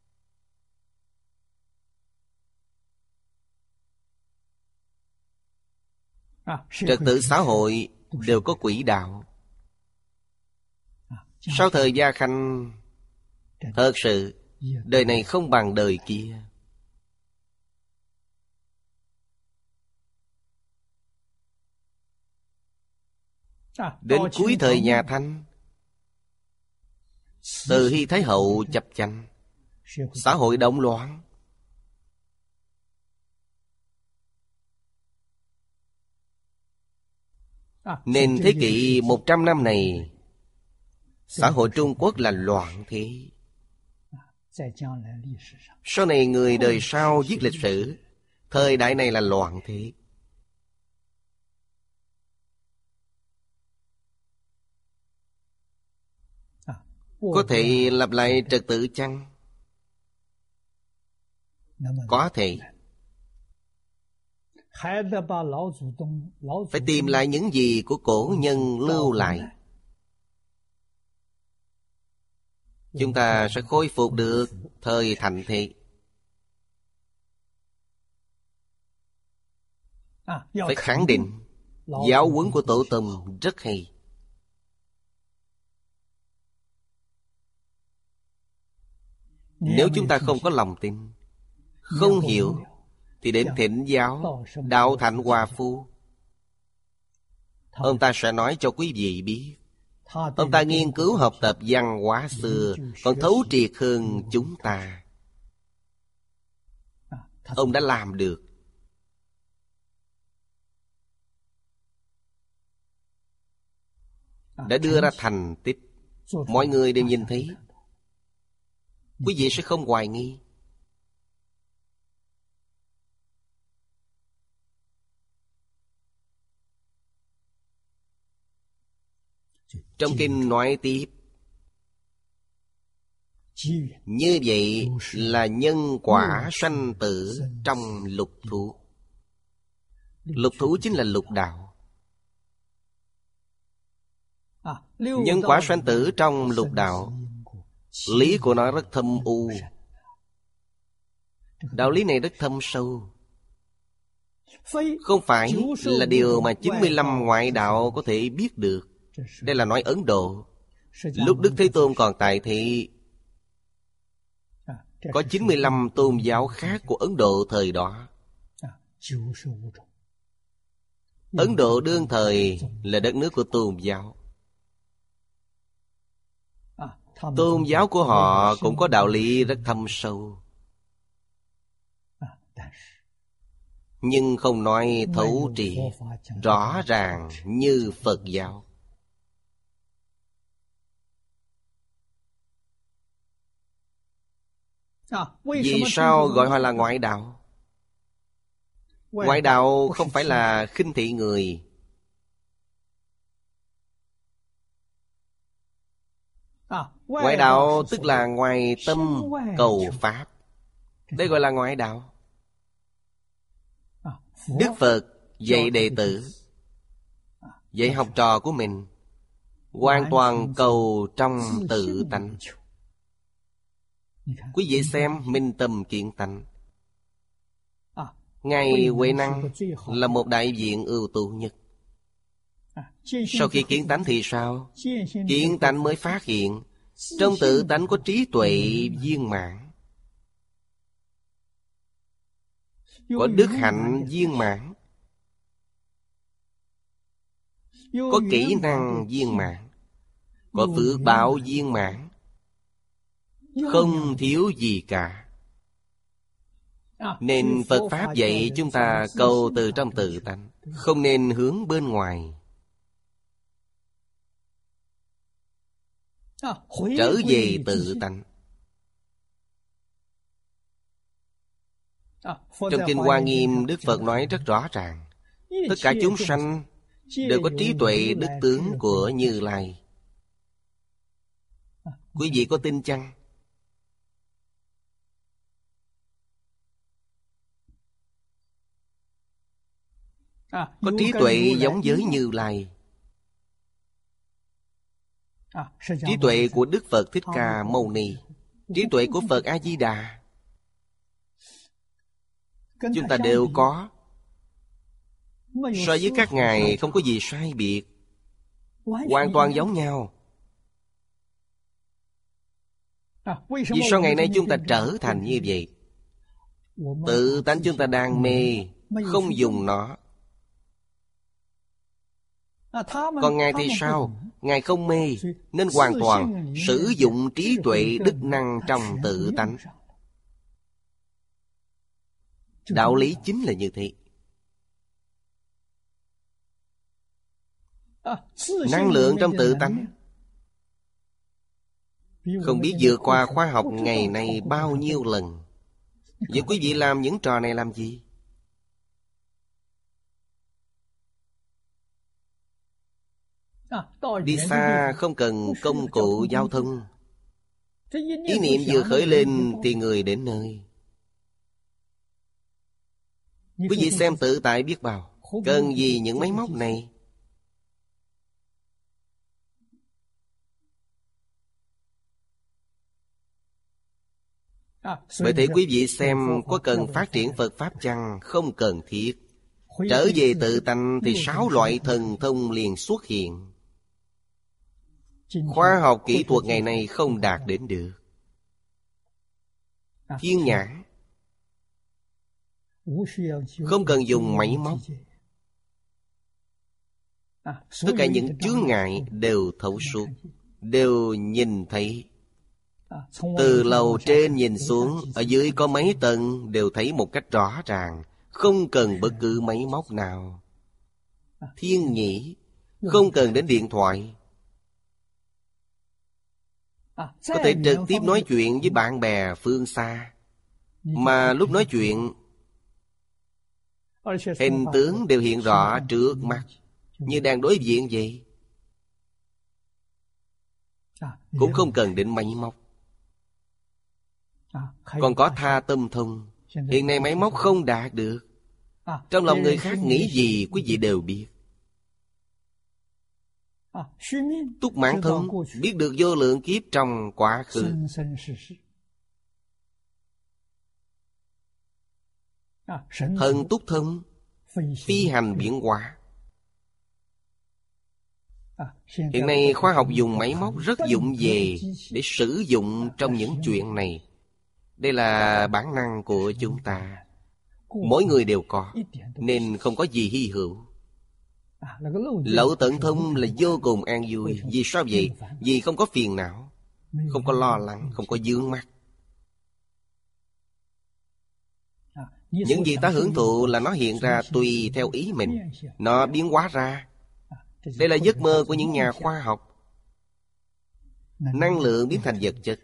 Trật tự xã hội đều có quỹ đạo. Sau thời Gia Khanh, thật sự đời này không bằng đời kia. Đến cuối thời nhà Thanh, Từ Hy Thái Hậu chập chành, xã hội động loạn. Nên thế kỷ một trăm năm này, xã hội Trung Quốc là loạn thế. Sau này người đời sau viết lịch sử, thời đại này là loạn thế. Có thể lặp lại trật tự chăng? Có thể. Phải tìm lại những gì của cổ nhân lưu lại. Chúng ta sẽ khôi phục được thời thạnh thế. Phải khẳng định giáo huấn của Tổ Tông rất hay. Nếu chúng ta không có lòng tin, không hiểu, thì đến thỉnh giáo Đạo Thạnh Hòa Phu. Ông ta sẽ nói cho quý vị biết. Ông ta nghiên cứu học tập văn hóa xưa còn thấu triệt hơn chúng ta. Ông đã làm được. Đã đưa ra thành tích, mọi người đều nhìn thấy. Quý vị sẽ không hoài nghi. Trong kinh nói tiếp, như vậy là nhân quả sanh tử trong lục thú. Lục thú chính là lục đạo. Nhân quả sanh tử trong lục đạo, lý của nó rất thâm u. Đạo lý này rất thâm sâu. Không phải là điều mà chín mươi lăm ngoại đạo có thể biết được. Đây là nói Ấn Độ. Lúc Đức Thế Tôn còn tại thị, có chín mươi lăm tôn giáo khác của Ấn Độ thời đó. Ấn Độ đương thời là đất nước của tôn giáo. Tôn giáo của họ cũng có đạo lý rất thâm sâu, nhưng không nói thấu triệt, rõ ràng như Phật giáo. Vì sao gọi họ là ngoại đạo? Ngoại đạo không phải là khinh thị người. Ngoại đạo tức là ngoài tâm cầu Pháp. Đây gọi là ngoại đạo. Đức Phật dạy đệ tử, dạy học trò của mình, hoàn toàn cầu trong tự tánh. Quý vị xem minh tâm kiện tánh. Ngài Huệ Năng là một đại diện ưu tú nhất. Sau khi kiến tánh thì sao? Kiến tánh mới phát hiện trong tự tánh có trí tuệ viên mãn, có đức hạnh viên mãn, có kỹ năng viên mãn, có phước báo viên mãn, không thiếu gì cả. Nên Phật Pháp dạy chúng ta cầu từ trong tự tánh, không nên hướng bên ngoài. Trở về tự tánh. Trong Kinh Hoa Nghiêm, Đức Phật nói rất rõ ràng, tất cả chúng sanh đều có trí tuệ đức tướng của Như Lai. Quý vị có tin chăng? Có trí tuệ giống với Như Lai. Trí tuệ của Đức Phật Thích Ca Mâu Ni, trí tuệ của Phật A Di Đà, chúng ta đều có. So với các ngài không có gì sai biệt, hoàn toàn giống nhau. Vì sao ngày nay chúng ta trở thành như vậy? Tự tánh chúng ta đang mê, không dùng nó. Còn ngài thì sao? Ngài không mê, nên hoàn toàn sử dụng trí tuệ đức năng trong tự tánh. Đạo lý chính là như thế. Năng lượng trong tự tánh không biết vượt qua khoa học ngày nay bao nhiêu lần. Vậy quý vị làm những trò này làm gì? Đi xa không cần công cụ giao thông, ý niệm vừa khởi lên thì người đến nơi. Quý vị xem tự tại biết bao, cần gì những máy móc này? Bởi thế quý vị xem có cần phát triển Phật Pháp chăng? Không cần thiết. Trở về tự tánh thì sáu loại thần thông liền xuất hiện. Khoa học kỹ thuật ngày nay không đạt đến được. Thiên nhãn không cần dùng máy móc, tất cả những chướng ngại đều thấu suốt, đều nhìn thấy. Từ lầu trên nhìn xuống, ở dưới có mấy tầng đều thấy một cách rõ ràng, không cần bất cứ máy móc nào. Thiên nhĩ không cần đến điện thoại, có thể trực tiếp nói chuyện với bạn bè phương xa. Mà lúc nói chuyện, hình tướng đều hiện rõ trước mắt, như đang đối diện vậy. Cũng không cần đến máy móc. Còn có tha tâm thông, hiện nay máy móc không đạt được. Trong lòng người khác nghĩ gì quý vị đều biết. Túc mãn thông biết được vô lượng kiếp trong quá khứ. Thần túc thông phi hành biến hóa. Hiện nay khoa học dùng máy móc rất dụng về để sử dụng trong những chuyện này. Đây là bản năng của chúng ta, mỗi người đều có, nên không có gì hy hữu. Lậu tận thông là vô cùng an vui. Vì sao vậy? Vì không có phiền não, không có lo lắng, không có vướng mắc. Những gì ta hưởng thụ là nó hiện ra tùy theo ý mình, nó biến hóa ra. Đây là giấc mơ của những nhà khoa học. Năng lượng biến thành vật chất,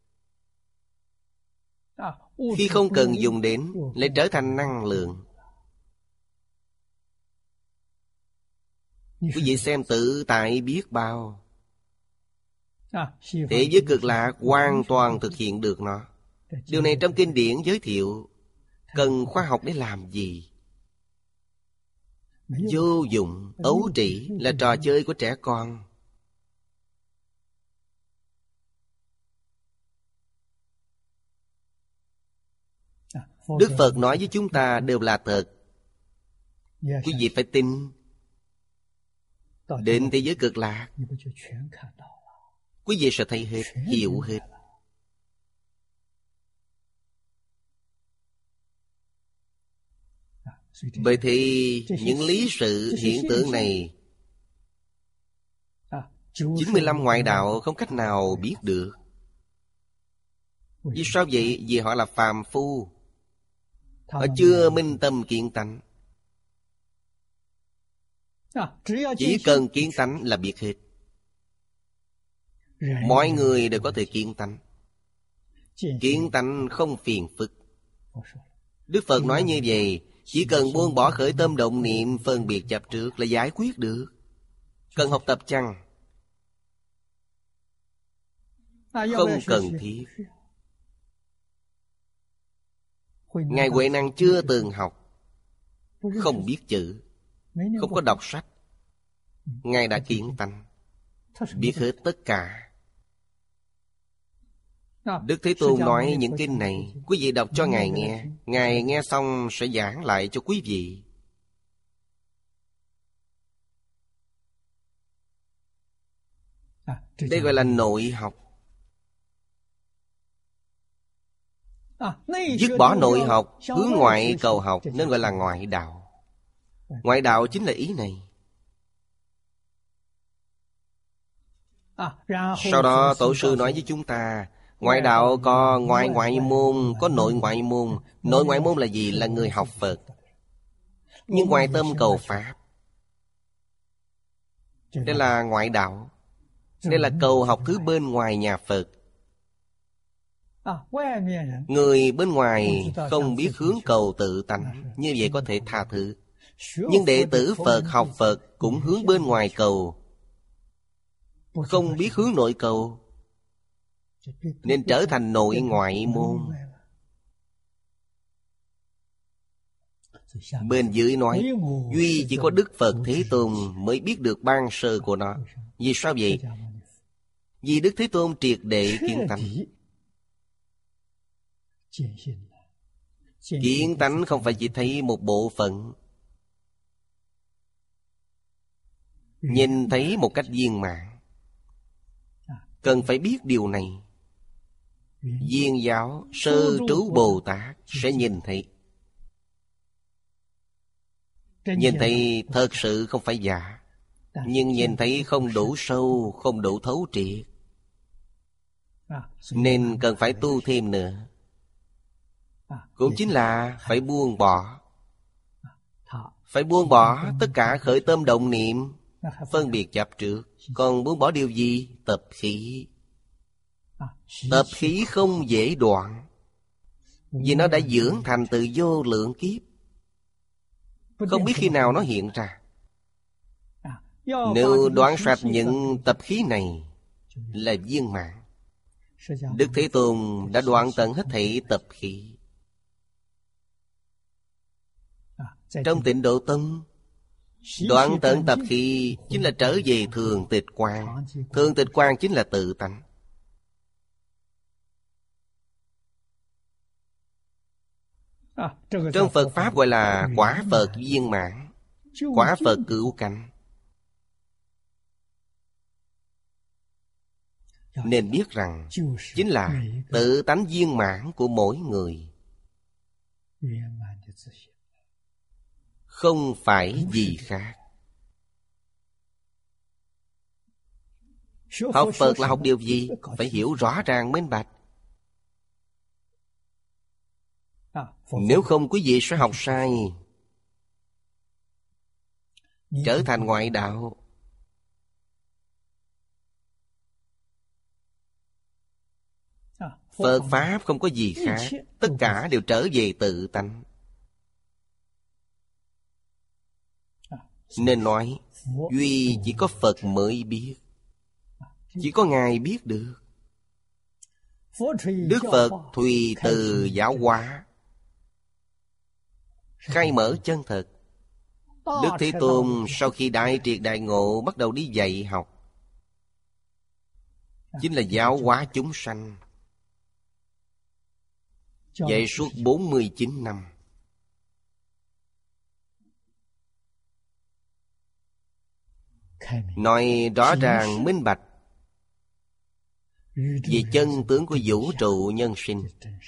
khi không cần dùng đến lại trở thành năng lượng. Quý vị xem tự tại biết bao. Thế giới cực lạc hoàn toàn thực hiện được nó. Điều này trong kinh điển giới thiệu. Cần khoa học để làm gì? Vô dụng, ấu trĩ, là trò chơi của trẻ con. Đức Phật nói với chúng ta đều là thật. Quý vị phải tin. Đến thế giới cực lạc, quý vị sẽ thấy hết, hiểu hết. Bởi thì những lý sự hiện tượng này chín mươi lăm ngoại đạo không cách nào biết được. Vì sao vậy? Vì họ là phàm phu, họ chưa minh tâm kiến tánh. Chỉ cần kiến tánh là biết hết. Mọi người đều có thể kiến tánh. Kiến tánh không phiền phức. Đức Phật nói như vậy, chỉ cần buông bỏ khởi tâm động niệm phân biệt chấp trước là giải quyết được. Cần học tập chăng? Không cần thiết. Ngài Huệ Năng chưa từng học, không biết chữ, không có đọc sách. Ngài đã kiến tánh. biết hết tất cả. Đức Thế Tôn nói những kinh này, quý vị đọc cho Ngài nghe. Ngài nghe xong sẽ giảng lại cho quý vị. Đây gọi là nội học. Dứt bỏ nội học, hướng ngoại cầu học nên gọi là ngoại đạo. Ngoại đạo chính là ý này. Sau đó Tổ sư nói với chúng ta, ngoại đạo có ngoại ngoại môn, có nội ngoại môn. Nội ngoại môn là gì? Là người học Phật, nhưng ngoại tâm cầu Pháp. Đây là ngoại đạo. Đây là cầu học thứ bên ngoài nhà Phật. Người bên ngoài không biết hướng cầu tự tánh, như vậy có thể tha thứ. Nhưng đệ tử Phật học Phật cũng hướng bên ngoài cầu, không biết hướng nội cầu, nên trở thành nội ngoại môn. Bên dưới nói, duy chỉ có Đức Phật Thế Tôn mới biết được ban sơ của nó. Vì sao vậy? Vì Đức Thế Tôn triệt để kiến tánh. Kiến tánh không phải chỉ thấy một bộ phận, nhìn thấy một cách viên mãn. Cần phải biết điều này. Viên giáo Sơ Trú Bồ Tát sẽ nhìn thấy. Nhìn thấy thật sự không phải giả, nhưng nhìn thấy không đủ sâu, không đủ thấu triệt, nên cần phải tu thêm nữa. Cũng chính là phải buông bỏ. Phải buông bỏ tất cả khởi tâm động niệm, phân biệt chấp trước. Còn buông bỏ điều gì? Tập khí. Tập khí không dễ đoạn, vì nó đã dưỡng thành từ vô lượng kiếp, không biết khi nào nó hiện ra. Nếu đoạn sạch những tập khí này là viên mãn. Đức Thế Tôn đã đoạn tận hết thảy tập khí. Trong Tịnh Độ Tông, đoạn tận tập khí chính là trở về thường tịch quang. Thường tịch quang chính là tự tánh. Trong Phật Pháp gọi là quả Phật viên mãn, quả Phật cửu cảnh. Nên biết rằng chính là tự tánh viên mãn của mỗi người, không phải gì khác. Học Phật là học điều gì? Phải hiểu rõ ràng minh bạch. Nếu không quý vị sẽ học sai, trở thành ngoại đạo. Phật Pháp không có gì khác, tất cả đều trở về tự tánh. Nên nói, duy chỉ có Phật mới biết, chỉ có Ngài biết được. Đức Phật tùy từ giáo hóa, khai mở chân thật. Đức Thế Tôn sau khi đại triệt đại ngộ bắt đầu đi dạy học, chính là giáo hóa chúng sanh. Dạy suốt bốn mươi chín năm. Nói rõ ràng minh bạch về chân tướng của vũ trụ nhân sinh.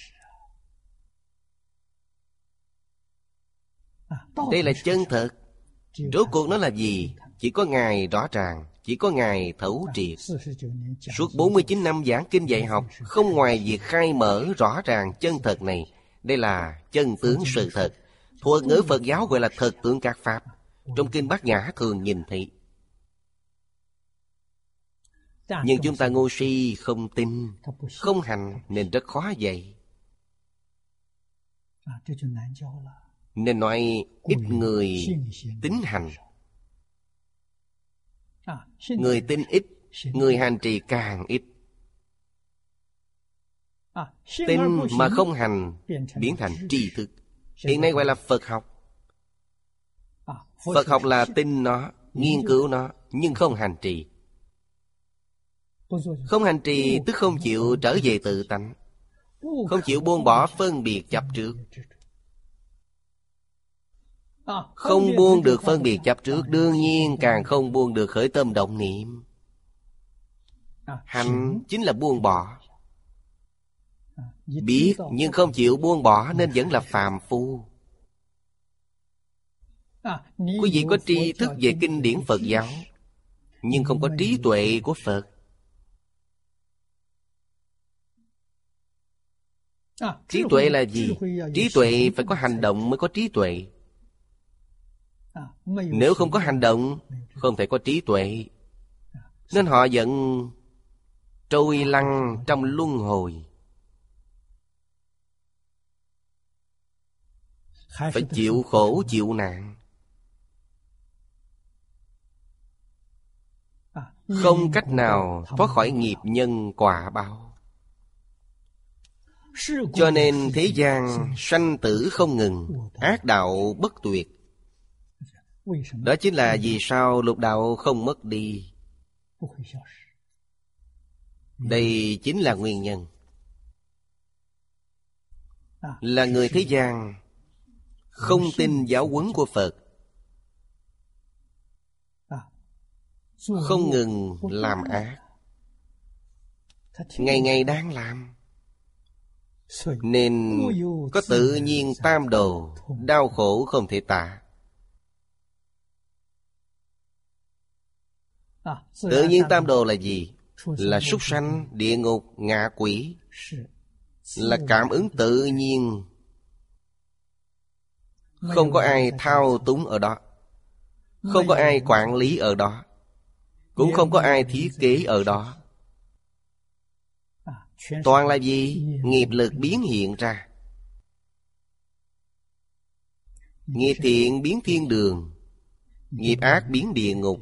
Đây là chân thật. Rốt cuộc nó là gì? Chỉ có Ngài rõ ràng, chỉ có Ngài thấu triệt. Suốt bốn mươi chín năm giảng kinh dạy học, không ngoài việc khai mở rõ ràng chân thật này. Đây là chân tướng sự thật. Thuật ngữ Phật giáo gọi là thật tướng các pháp. Trong kinh Bát Nhã thường nhìn thấy. Nhưng chúng ta ngu si không tin, không hành nên rất khó dạy. Nên nói ít người tín hành. Người tin ít, người hành trì càng ít. Tin mà không hành biến thành tri thức. Hiện nay gọi là Phật học. Phật học là tin nó, nghiên cứu nó, nhưng không hành trì. Không hành trì tức không chịu trở về tự tánh, không chịu buông bỏ phân biệt chấp trước. Không buông được phân biệt chấp trước, đương nhiên càng không buông được khởi tâm động niệm. Hành chính là buông bỏ. Biết nhưng không chịu buông bỏ nên vẫn là phàm phu. Quý vị có tri thức về kinh điển Phật giáo, nhưng không có trí tuệ của Phật. Trí tuệ là gì? Trí tuệ phải có hành động mới có trí tuệ. Nếu không có hành động, không thể có trí tuệ. Nên họ vẫn trôi lăn trong luân hồi, phải chịu khổ chịu nạn, không cách nào thoát khỏi nghiệp nhân quả báo. Cho nên thế gian sanh tử không ngừng, ác đạo bất tuyệt. Đó chính là vì sao lục đạo không mất đi. Đây chính là nguyên nhân. Là người thế gian không tin giáo huấn của Phật, không ngừng làm ác, ngày ngày đang làm, nên có tự nhiên tam đồ, đau khổ không thể tả. Tự nhiên tam đồ là gì? Là súc sanh, địa ngục, ngạ quỷ. Là cảm ứng tự nhiên, không có ai thao túng ở đó, không có ai quản lý ở đó, cũng không có ai thiết kế ở đó. Toàn là gì? Nghiệp lực biến hiện ra. Nghiệp thiện biến thiên đường, nghiệp ác biến địa ngục.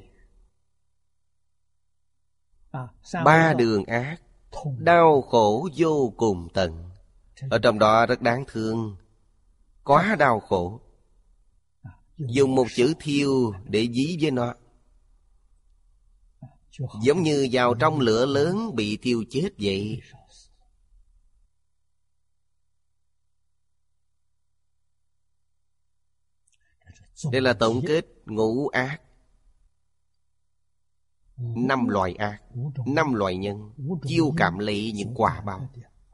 Ba đường ác, đau khổ vô cùng tận. Ở trong đó rất đáng thương, quá đau khổ. Dùng một chữ thiêu để ví với nó, giống như vào trong lửa lớn bị thiêu chết vậy. Đây là tổng kết ngũ ác. Năm loại ác, năm loại nhân, chiêu cảm lấy những quả báo.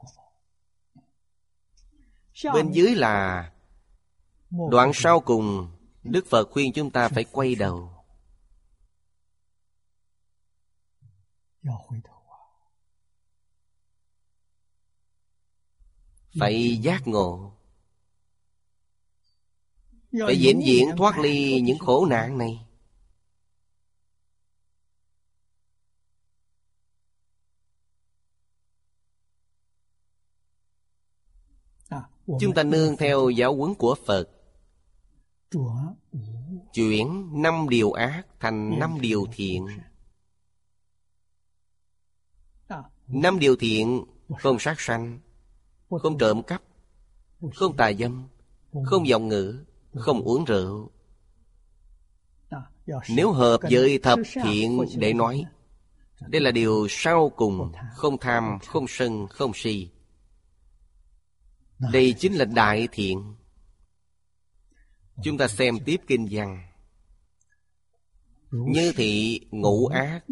Bên dưới là đoạn sau cùng, Đức Phật khuyên chúng ta phải quay đầu, phải giác ngộ, phải vĩnh viễn thoát ly những khổ nạn này. Chúng ta nương theo giáo huấn của Phật, chuyển năm điều ác thành năm điều thiện. Năm điều thiện: không sát sanh, không trộm cắp, không tà dâm, không vọng ngữ, không uống rượu. Nếu hợp với thập thiện để nói, đây là điều sau cùng: không tham, không sân, không si. Đây chính là đại thiện. Chúng ta xem tiếp kinh văn. Như thị ngũ ác,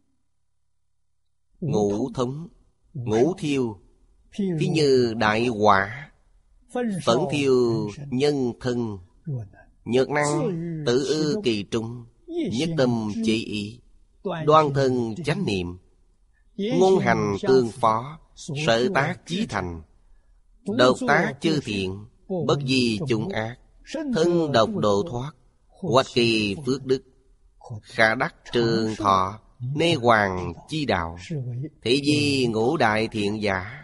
ngũ thống, ngũ thiêu, thí như đại hỏa, phẫn thiêu nhân thân, nhược năng tự ư kỳ trung, nhất tâm chỉ ý, đoan thân chánh niệm, ngôn hành tương phó, sở tác chí thành, độc tác chư thiện, bất di chung ác, thân độc độ thoát, hoạch kỳ phước đức, khả đắc trường thọ, nê hoàng chi đạo, thị di ngũ đại thiện giả.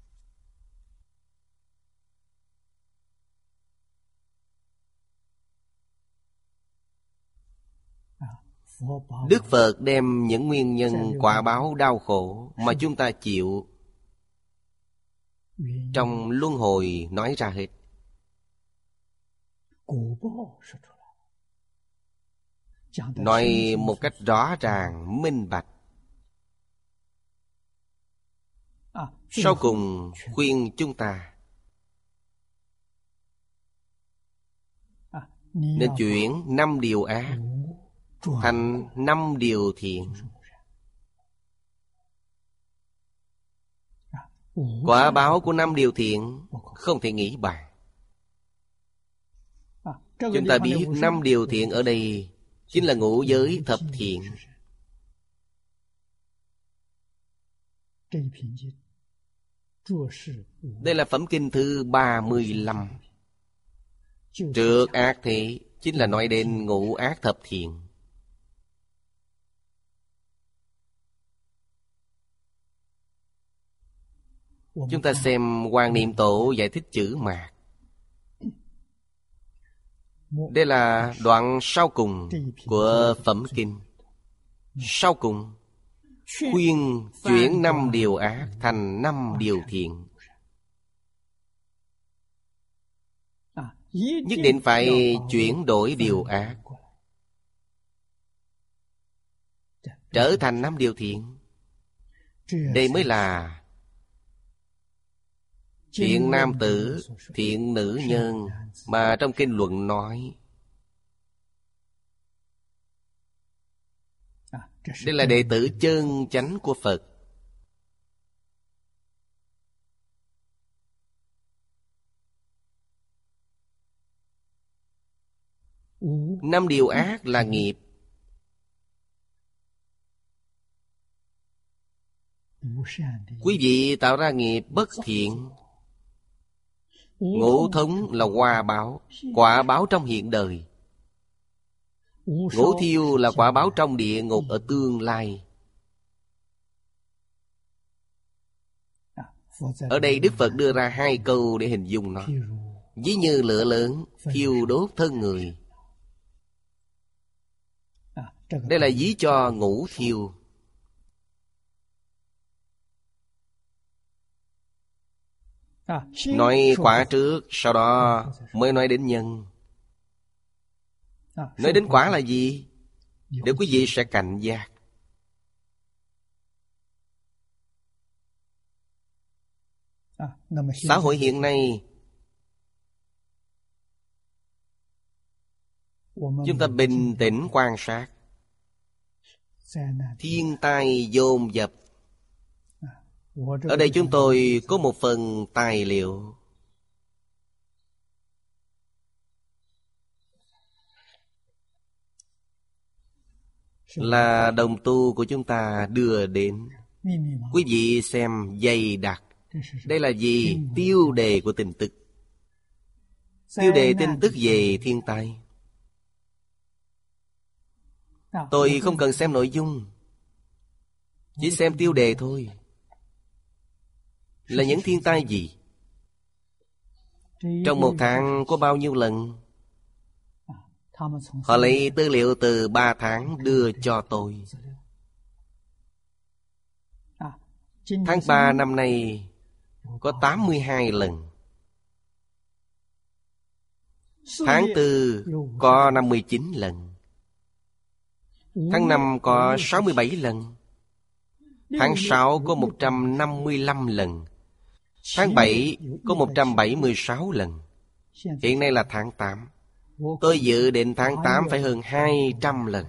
Đức Phật đem những nguyên nhân quả báo đau khổ mà chúng ta chịu trong luân hồi nói ra hết. Nói một cách rõ ràng, minh bạch. Sau cùng khuyên chúng ta nên chuyển năm điều ác thành năm điều thiện. Quả báo của năm điều thiện không thể nghĩ bàn. Chúng ta biết năm điều thiện ở đây chính là ngũ giới thập thiện. Đây là phẩm kinh thứ ba mươi lăm. Trước ác thế chính là nói đến ngũ ác thập thiện. Chúng ta xem Quan Niệm Tổ giải thích chữ mạt. Đây là đoạn sau cùng của phẩm kinh. Sau cùng khuyên chuyển năm điều ác thành năm điều thiện. Nhất định phải chuyển đổi điều ác trở thành năm điều thiện. Đây mới là thiện nam tử, thiện nữ nhân mà trong kinh luận nói. Đây là đệ tử chân chánh của Phật. Năm điều ác là nghiệp. Quý vị tạo ra nghiệp bất thiện. Ngũ thống là quả báo, quả báo trong hiện đời. Ngũ thiêu là quả báo trong địa ngục ở tương lai. Ở đây Đức Phật đưa ra hai câu để hình dung nó. Ví như lửa lớn thiêu đốt thân người. Đây là ví cho ngũ thiêu. Nói quả trước, sau đó mới nói đến nhân. Nói đến quả là gì? Để quý vị sẽ cảnh giác. Xã hội hiện nay, chúng ta bình tĩnh quan sát. Thiên tai dồn dập. Ở đây chúng tôi có một phần tài liệu. Là đồng tu của chúng ta đưa đến. Quý vị xem dày đặc. Đây là gì? Tiêu đề của tin tức. Tiêu đề tin tức về thiên tai. Tôi không cần xem nội dung, chỉ xem tiêu đề thôi. Là những thiên tai gì? Trong một tháng có bao nhiêu lần? Họ lấy tư liệu từ ba tháng đưa cho tôi. Tháng ba năm nay có tám mươi hai lần. Tháng tư có năm mươi chín lần. Tháng năm có sáu mươi bảy lần. Tháng sáu có một trăm năm mươi lăm lần. Tháng bảy có một trăm bảy mươi sáu lần. Hiện nay là tháng tám. Tôi dự định tháng tám phải hơn hai trăm lần.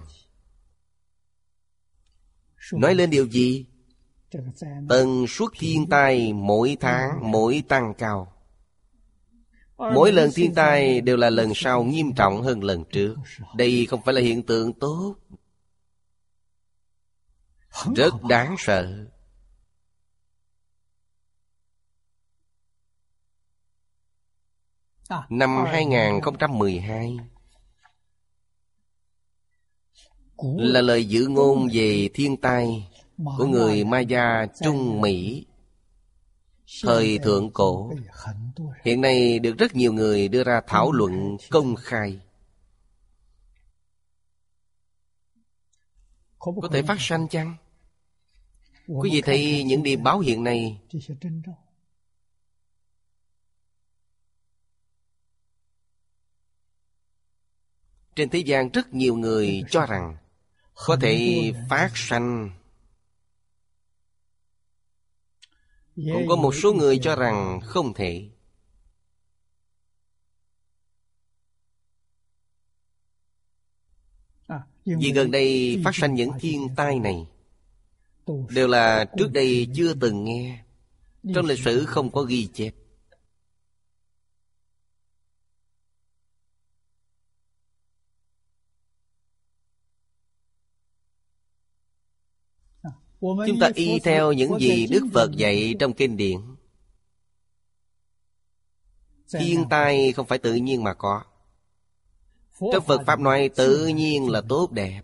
Nói lên điều gì? Tần suất thiên tai mỗi tháng mỗi tăng cao. Mỗi lần thiên tai đều là lần sau nghiêm trọng hơn lần trước. Đây không phải là hiện tượng tốt, rất đáng sợ. Năm hai không một hai là lời dự ngôn về thiên tai của người Maya Trung Mỹ thời thượng cổ. Hiện nay được rất nhiều người đưa ra thảo luận công khai. Có thể phát sanh chăng? Quý vị thấy những điệp báo hiện nay, trên thế gian rất nhiều người cho rằng có thể phát sanh Cũng có một số người cho rằng không thể. Vì gần đây phát sanh những thiên tai này đều là trước đây chưa từng nghe, trong lịch sử không có ghi chép. Chúng ta y theo những gì Đức Phật dạy trong kinh điển. Thiên tai không phải tự nhiên mà có. Trong Phật Pháp nói tự nhiên là tốt đẹp.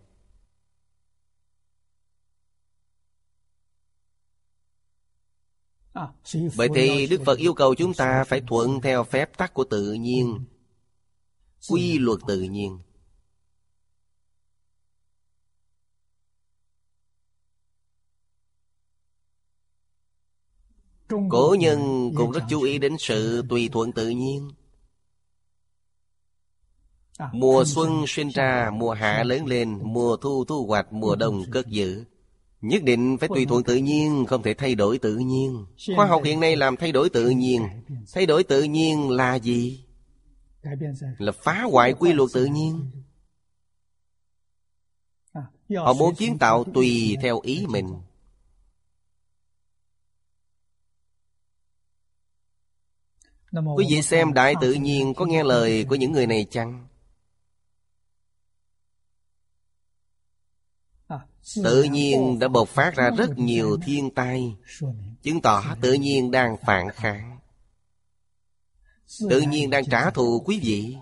Vậy thì Đức Phật yêu cầu chúng ta phải thuận theo phép tắc của tự nhiên, quy luật tự nhiên. Cổ nhân cũng rất chú ý đến sự tùy thuận tự nhiên. Mùa xuân sinh ra, mùa hạ lớn lên, mùa thu thu hoạch, mùa đông cất giữ. Nhất định phải tùy thuận tự nhiên, không thể thay đổi tự nhiên. Khoa học hiện nay làm thay đổi tự nhiên. Thay đổi tự nhiên là gì? Là phá hoại quy luật tự nhiên. Họ muốn kiến tạo tùy theo ý mình. Quý vị xem đại tự nhiên có nghe lời của những người này chăng? Tự nhiên đã bộc phát ra rất nhiều thiên tai, chứng tỏ tự nhiên đang phản kháng. Tự nhiên đang trả thù quý vị.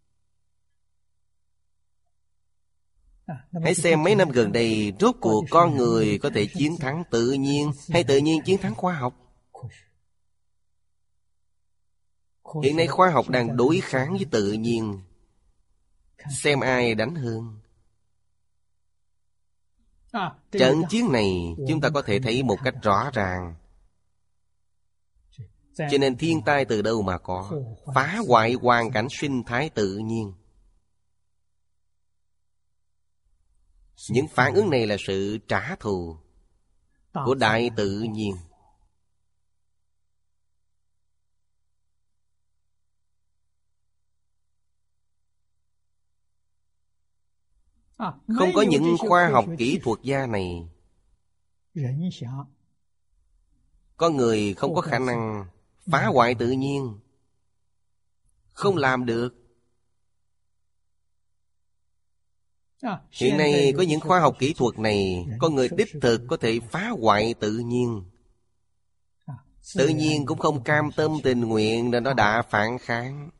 Hãy xem mấy năm gần đây, rốt cuộc con người có thể chiến thắng tự nhiên hay tự nhiên chiến thắng khoa học? Hiện nay khoa học đang đối kháng với tự nhiên. Xem ai đánh hơn. Trận chiến này chúng ta có thể thấy một cách rõ ràng. Cho nên thiên tai từ đâu mà có? Phá hoại hoàn cảnh sinh thái tự nhiên. Những phản ứng này là sự trả thù của đại tự nhiên. Không có những khoa học kỹ thuật gia này, con người không có khả năng phá hoại tự nhiên. Không làm được. Hiện nay có những khoa học kỹ thuật này, con người đích thực có thể phá hoại tự nhiên. Tự nhiên cũng không cam tâm tình nguyện nên nó đã phản kháng.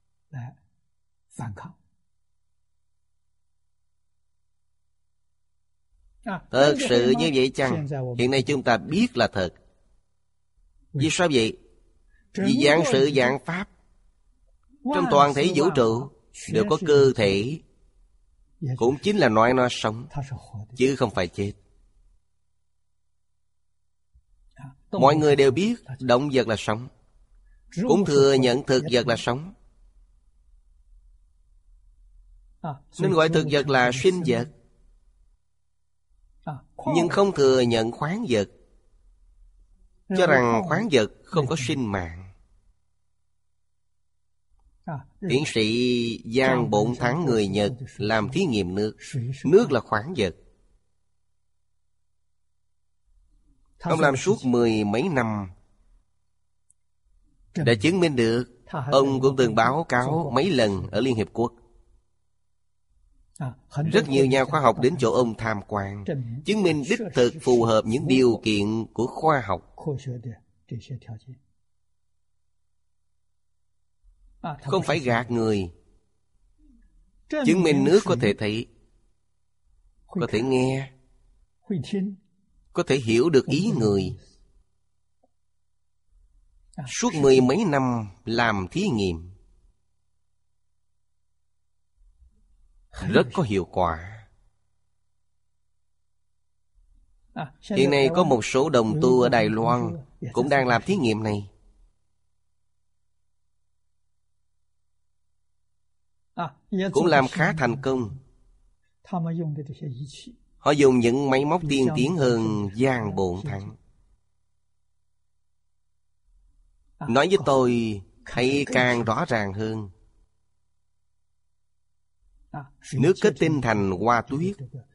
Thật sự như vậy chăng? Hiện nay chúng ta biết là thật. Vì sao vậy? Vì dạng sự dạng pháp trong toàn thể vũ trụ đều có cơ thể, cũng chính là nói nó sống, chứ không phải chết. Mọi người đều biết động vật là sống, cũng thừa nhận thực vật là sống, nên gọi thực vật là sinh vật. Nhưng không thừa nhận khoáng vật, cho rằng khoáng vật không có sinh mạng. Tiến sĩ Giang Bộn Thắng người Nhật làm thí nghiệm nước. Nước là khoáng vật. Ông làm suốt mười mấy năm, đã chứng minh được. Ông cũng từng báo cáo mấy lần ở Liên Hiệp Quốc. Rất nhiều nhà khoa học đến chỗ ông tham quan, chứng minh đích thực phù hợp những điều kiện của khoa học. Không phải gạt người. Chứng minh nước có thể thấy, có thể nghe, có thể hiểu được ý người. Suốt mười mấy năm làm thí nghiệm, rất có hiệu quả. Hiện nay có một số đồng tu ở Đài Loan cũng đang làm thí nghiệm này. Cũng làm khá thành công. Họ dùng những máy móc tiên tiến hơn Giang Bộn Thắng. Nói với tôi hãy càng rõ ràng hơn. Nước kết tinh thành hoa tuyết,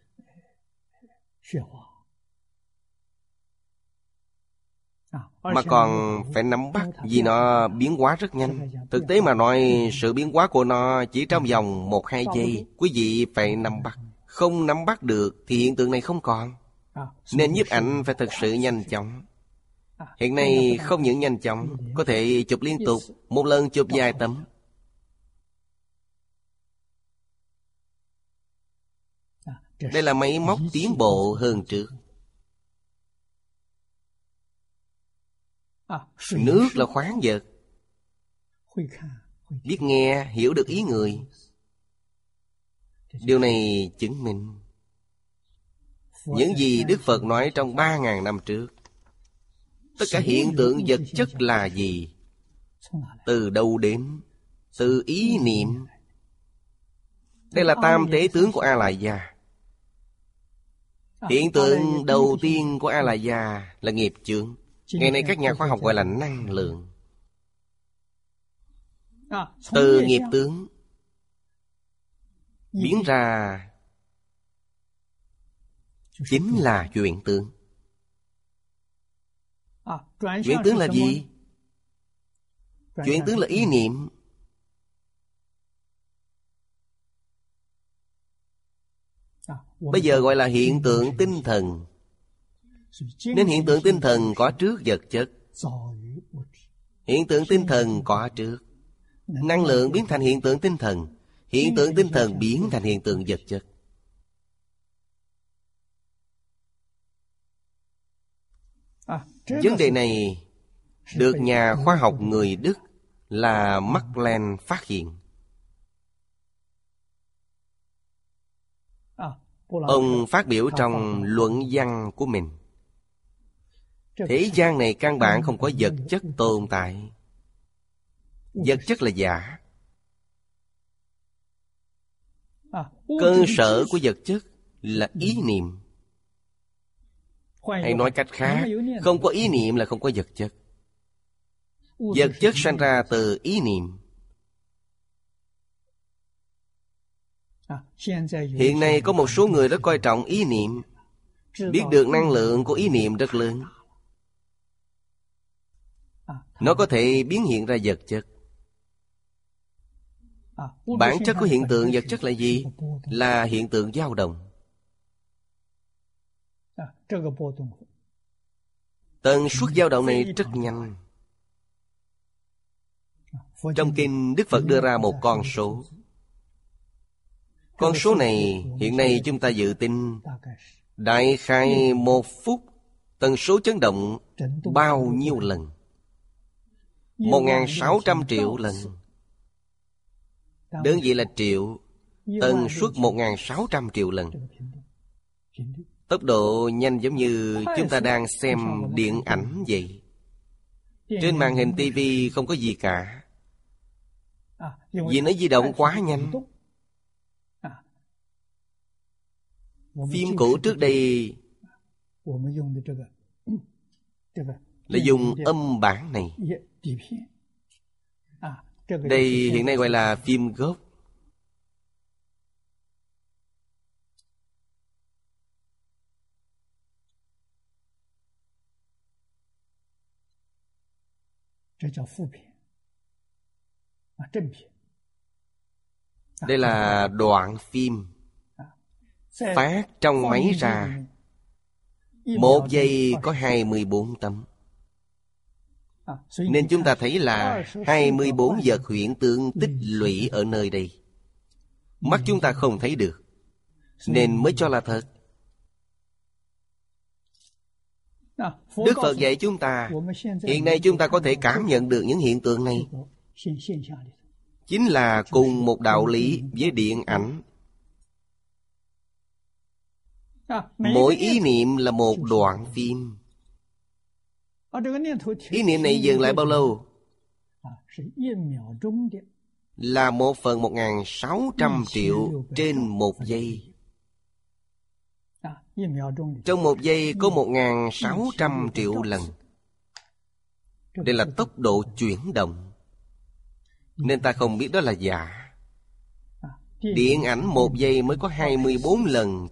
mà còn phải nắm bắt, vì nó biến hóa rất nhanh. Thực tế mà nói, sự biến hóa của nó chỉ trong vòng một hai giây. Quý vị phải nắm bắt. Không nắm bắt được thì hiện tượng này không còn. Nên nhiếp ảnh phải thực sự nhanh chóng. Hiện nay không những nhanh chóng, có thể chụp liên tục, một lần chụp vài tấm. Đây là máy móc tiến bộ hơn trước. Nước là khoáng vật, biết nghe, hiểu được ý người. Điều này chứng minh những gì Đức Phật nói trong ba ngàn năm trước. Tất cả hiện tượng vật chất là gì? Từ đâu đến? Từ ý niệm. Đây là tam tế tướng của A-lại gia. Hiện tượng đầu tiên của A-lại gia là nghiệp chướng. Ngày nay các nhà khoa học gọi là năng lượng. Từ nghiệp tướng biến ra chính là chuyển tướng. Chuyển tướng là gì? Chuyển tướng là ý niệm. Bây giờ gọi là hiện tượng tinh thần. Nên hiện tượng tinh thần có trước vật chất. Hiện tượng tinh thần có trước. Năng lượng biến thành hiện tượng tinh thần. Hiện tượng tinh thần biến thành hiện tượng vật chất. Vấn đề này được nhà khoa học người Đức là Max Planck phát hiện. Ông phát biểu trong luận văn của mình: thế gian này căn bản không có vật chất tồn tại. Vật chất là giả. Cơ sở của vật chất là ý niệm. Hay nói cách khác, không có ý niệm là không có vật chất. Vật chất sanh ra từ ý niệm. Hiện nay có một số người rất coi trọng ý niệm, biết được năng lượng của ý niệm rất lớn. Nó có thể biến hiện ra vật chất. Bản chất của hiện tượng vật chất là gì? Là hiện tượng dao động. Tần suất dao động này rất nhanh. Trong kinh Đức Phật đưa ra một con số. Con số này hiện nay chúng ta dự tin đại khái một phút tần số chấn động bao nhiêu lần? Một nghìn sáu trăm triệu lần. Đơn vị là triệu. Tần suất một nghìn sáu trăm triệu lần. Tốc độ nhanh giống như chúng ta đang xem điện ảnh vậy. Trên màn hình tivi không có gì cả, vì nó di động quá nhanh. Phim cũ trước đây là dùng âm bản này. Đây hiện nay gọi là phim gốc. Đây là đoạn phim phát trong máy ra. Một giây có hai mươi bốn tấm. Nên chúng ta thấy là hai mươi bốn vật hiện tượng tích lũy ở nơi đây. Mắt chúng ta không thấy được, nên mới cho là thật. Đức Phật dạy chúng ta, hiện nay chúng ta có thể cảm nhận được những hiện tượng này. Chính là cùng một đạo lý với điện ảnh. Mỗi ý niệm là một đoạn phim. Ý niệm này dừng lại bao lâu? Là một phần một nghìn sáu trăm triệu trên một giây. Trong một giây có một nghìn sáu trăm triệu lần. Đây là tốc độ chuyển động, nên ta không biết đó là giả. Điện ảnh một giây mới có hai mươi bốn lần,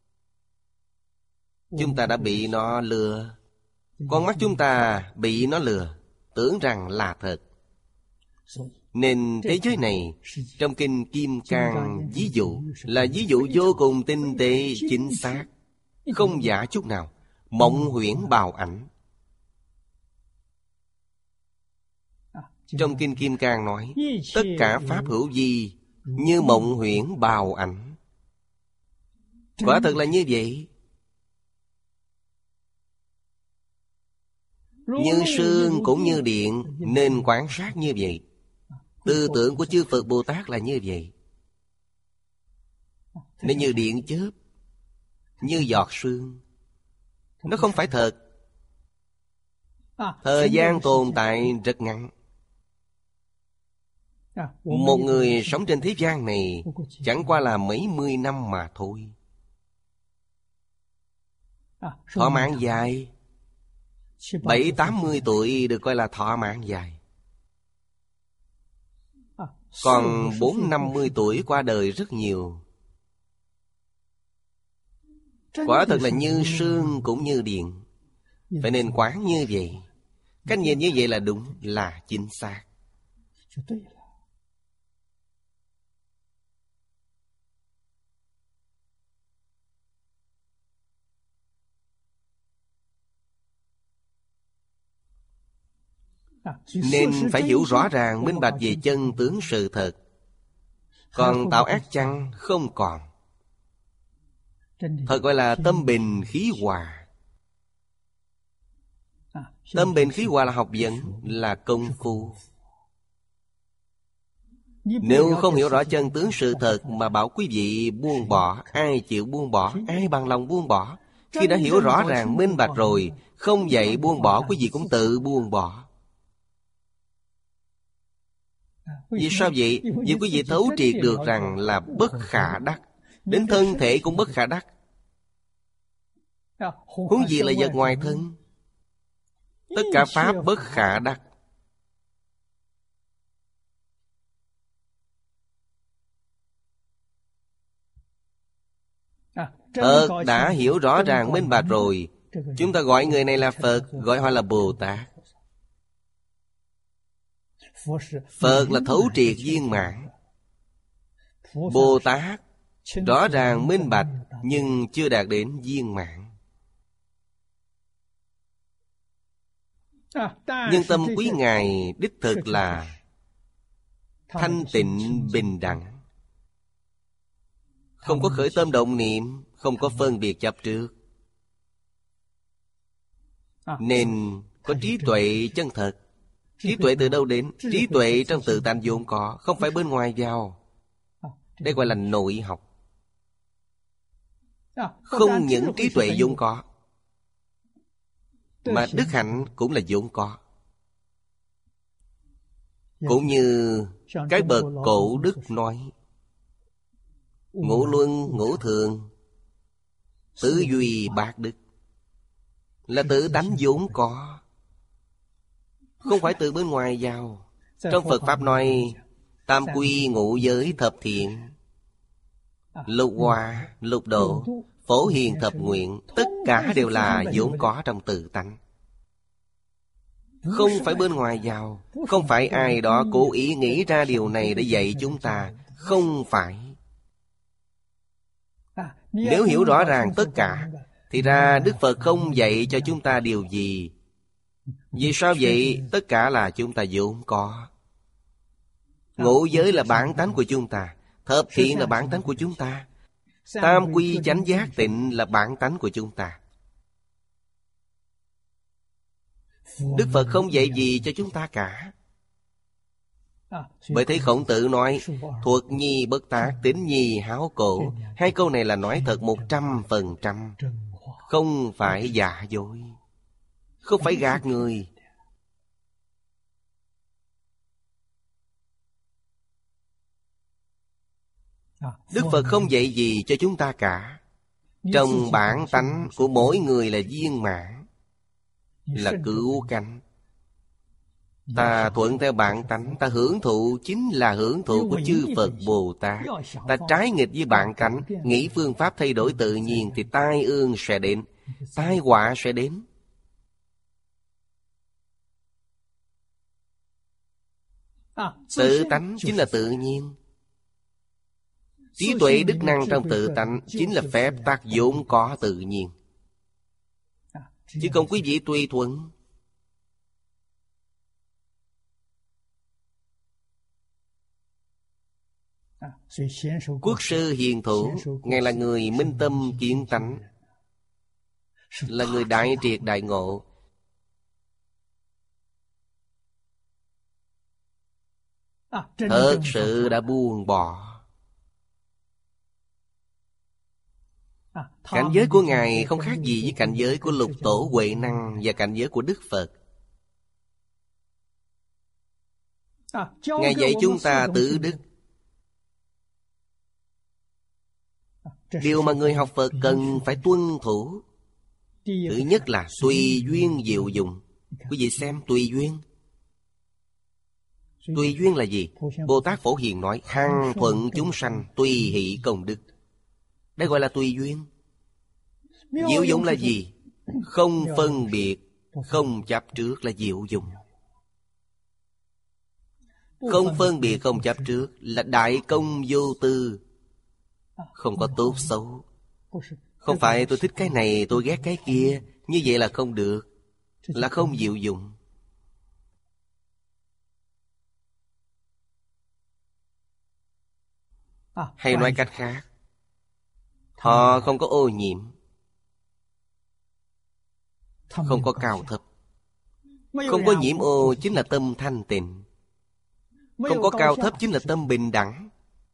chúng ta đã bị nó lừa. Con mắt chúng ta bị nó lừa, tưởng rằng là thật. Nên thế giới này, trong Kinh Kim Cang ví dụ là ví dụ vô cùng tinh tế, chính xác, không giả chút nào. Mộng huyễn bào ảnh. Trong Kinh Kim Cang nói, tất cả pháp hữu vi như mộng huyễn bào ảnh. Quả thật là như vậy. Như sương cũng như điện, nên quan sát như vậy. Tư tưởng của chư Phật Bồ Tát là như vậy. Nên như điện chớp, như giọt sương. Nó không phải thật. Thời gian tồn tại rất ngắn. Một người sống trên thế gian này chẳng qua là mấy mươi năm mà thôi. Thọ mạng dài, bảy tám mươi tuổi được coi là thọ mạng dài. Còn bốn năm mươi tuổi qua đời rất nhiều. Quả thật là như sương cũng như điện. Phải nên quán như vậy. Cách nhìn như vậy là đúng, là chính xác. Nên phải hiểu rõ ràng, minh bạch về chân tướng sự thật. Còn tạo ác chăng không còn. Thật gọi là tâm bình khí hòa. Tâm bình khí hòa là học vấn, là công phu. Nếu không hiểu rõ chân tướng sự thật mà bảo quý vị buông bỏ, ai chịu buông bỏ, ai bằng lòng buông bỏ? Khi đã hiểu rõ ràng minh bạch rồi, không dạy buông bỏ, quý vị cũng tự buông bỏ. Vì sao vậy? Vì quý vị thấu triệt được rằng là bất khả đắc. Đến thân thể cũng bất khả đắc, huống gì là vật ngoài thân. Tất cả pháp bất khả đắc. Thật đã hiểu rõ ràng minh bạch rồi, chúng ta gọi người này là Phật, gọi họ là Bồ Tát. Phật là thấu triệt viên mãn. Bồ Tát rõ ràng minh bạch nhưng chưa đạt đến viên mãn. Nhưng tâm quý Ngài đích thực là thanh tịnh bình đẳng, không có khởi tâm động niệm, không có phân biệt chấp trước, nên có trí tuệ chân thật. Trí tuệ từ đâu đến? Trí tuệ trong tự tánh vốn có, không phải bên ngoài vào. Đây gọi là nội học. Không những trí tuệ vốn có, mà đức hạnh cũng là vốn có. Cũng như cái bậc cổ đức nói, ngũ luân ngũ thường, tứ duy bát đức, là tự tánh vốn có, không phải từ bên ngoài vào. Trong Phật Pháp nói tam quy ngũ giới thập thiện, lục hòa lục độ, phổ hiền thập nguyện, tất cả đều là vốn có trong tự tánh, không phải bên ngoài vào. Không phải ai đó cố ý nghĩ ra điều này để dạy chúng ta, không phải. Nếu hiểu rõ ràng tất cả, thì ra Đức Phật không dạy cho chúng ta điều gì. Vì sao vậy? Tất cả là chúng ta vốn có. Ngũ giới là bản tánh của chúng ta, thập thiện là bản tánh của chúng ta, tam quy chánh giác tịnh là bản tánh của chúng ta. Đức Phật không dạy gì cho chúng ta cả. Bởi thế Khổng Tử nói thuật nhi bất tác, tín nhi háo cổ. Hai câu này là nói thật một trăm phần trăm, không phải giả dối, không phải gạt người. Đức Phật không dạy gì cho chúng ta cả. Trong bản tánh của mỗi người là viên mãn, là cứu cánh. Ta thuận theo bản tánh, ta hưởng thụ chính là hưởng thụ của chư Phật Bồ Tát. Ta trái nghịch với bản tánh, nghĩ phương pháp thay đổi tự nhiên thì tai ương sẽ đến, tai họa sẽ đến. Tự tánh chính là tự nhiên. Trí tuệ đức năng trong tự tánh chính là phép tác vốn có tự nhiên. Chứ không quý vị tùy thuận. Quốc sư hiền thủ, Ngài là người minh tâm kiến tánh, là người đại triệt đại ngộ. Thật sự đã buông bỏ. Cảnh giới của Ngài không khác gì với cảnh giới của lục tổ Huệ Năng và cảnh giới của Đức Phật. Ngài dạy chúng ta tứ đức. Điều mà người học Phật cần phải tuân thủ, thứ nhất là tùy duyên diệu dụng. Quý vị xem tùy duyên. Tùy duyên là gì? Bồ Tát Phổ Hiền nói hằng thuận chúng sanh, tùy hỷ công đức. Đây gọi là tùy duyên. Diệu dụng là gì? Không phân biệt, không chấp trước là diệu dụng. Không phân biệt, không chấp trước là đại công vô tư. Không có tốt xấu. Không phải tôi thích cái này, tôi ghét cái kia. Như vậy là không được, là không diệu dụng. Hay nói cách khác, họ không có ô nhiễm, không có cao thấp. Không có nhiễm ô chính là tâm thanh tịnh. Không có cao thấp chính là tâm bình đẳng.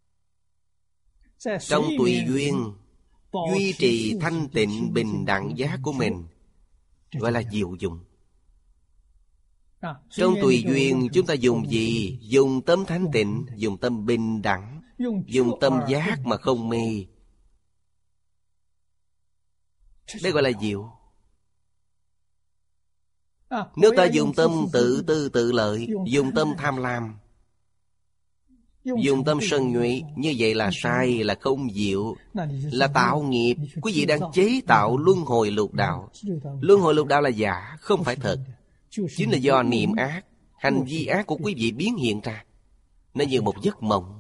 Trong tùy duyên duy trì thanh tịnh bình đẳng giác của mình, gọi là diệu dụng. Trong tùy duyên chúng ta dùng gì? Dùng tâm thanh tịnh, dùng tâm bình đẳng, dùng tâm giác mà không mê. Đây gọi là diệu. Nếu ta dùng tâm tự tư tự lợi, dùng tâm tham lam, dùng tâm sân nhuệ, như vậy là sai, là không diệu, là tạo nghiệp. Quý vị đang chế tạo luân hồi lục đạo. Luân hồi lục đạo là giả, không phải thật. Chính là do niệm ác, hành vi ác của quý vị biến hiện ra. Nó như một giấc mộng.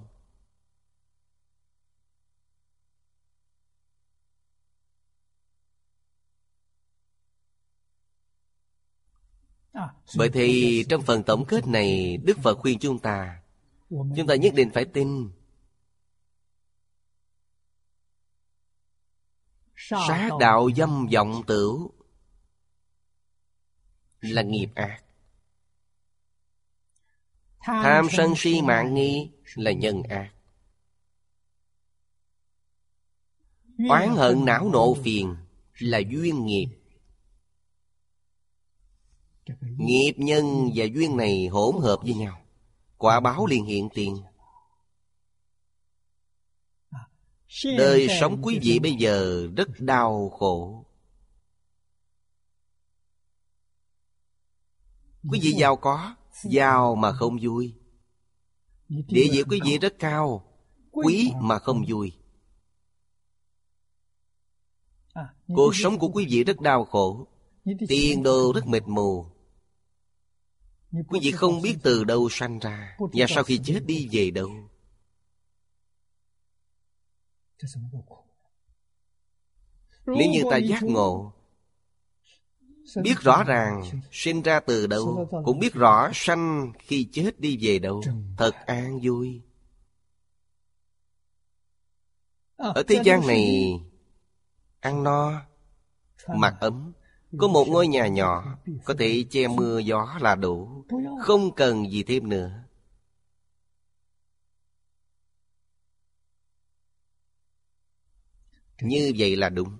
Bởi thì trong phần tổng kết này, Đức Phật khuyên chúng ta, chúng ta nhất định phải tin. Sát đạo dâm vọng tửu là nghiệp ác. Tham sân si mạng nghi là nhân ác. Oán hận não nộ phiền là duyên nghiệp. Nghiệp nhân và duyên này hỗn hợp với nhau, quả báo liền hiện tiền. Đời sống quý vị bây giờ rất đau khổ. Quý vị giàu có, giàu mà không vui. Địa vị quý vị rất cao, quý mà không vui. Cuộc sống của quý vị rất đau khổ, tiền đồ rất mịt mù. Quý vị không biết từ đâu sanh ra, và sau khi chết đi về đâu. Nếu như ta giác ngộ, biết rõ ràng sinh ra từ đâu, cũng biết rõ sanh khi chết đi về đâu, thật an vui. Ở thế gian này, ăn no, mặc ấm, có một ngôi nhà nhỏ, có thể che mưa gió là đủ, không cần gì thêm nữa. Như vậy là đúng.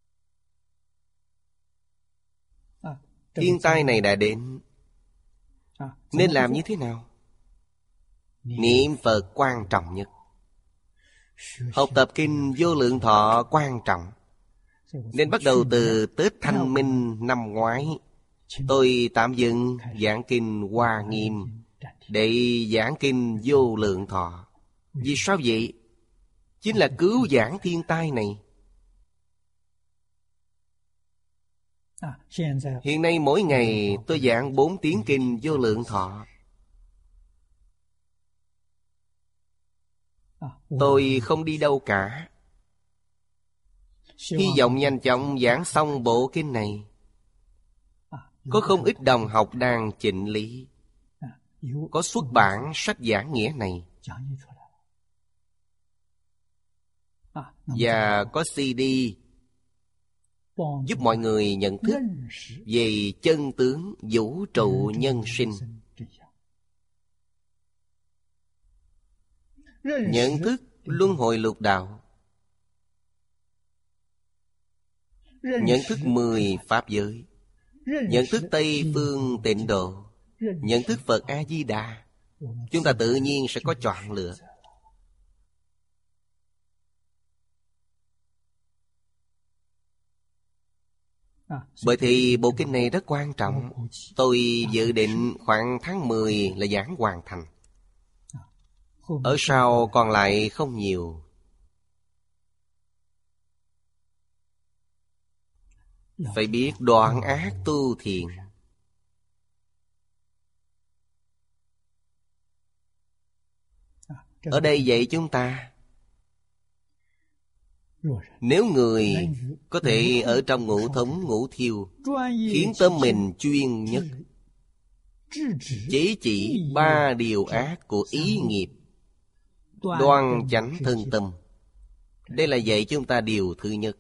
Thiên tai này đã đến, Nên làm như thế nào? Niệm Phật quan trọng nhất. Học tập kinh Vô Lượng Thọ quan trọng. Nên bắt đầu từ Tết Thanh Minh năm ngoái, tôi tạm dừng giảng kinh Hoa Nghiêm để giảng kinh Vô Lượng Thọ. Vì sao vậy? Chính là cứu vãn thiên tai này. Hiện nay mỗi ngày tôi giảng bốn tiếng kinh Vô Lượng Thọ. Tôi không đi đâu cả. Hy vọng nhanh chóng giảng xong bộ kinh này. Có không ít đồng học đang chỉnh lý, có xuất bản sách giảng nghĩa này, và có xê đê giúp mọi người nhận thức về chân tướng vũ trụ nhân sinh. Nhận thức luân hồi lục đạo, nhận thức mười pháp giới, nhận thức Tây Phương Tịnh Độ, nhận thức Phật A-di-đà. Chúng ta tự nhiên sẽ có chọn lựa. Bởi thì bộ kinh này rất quan trọng. Tôi dự định khoảng tháng mười là giảng hoàn thành. Ở sau còn lại không nhiều. Phải biết đoạn ác tu thiện. Ở đây dạy chúng ta, nếu người có thể ở trong ngũ thống ngũ thiêu, khiến tâm mình chuyên nhất, chế chỉ ba điều ác của ý nghiệp, đoan chánh thân tâm. Đây là dạy chúng ta điều thứ nhất.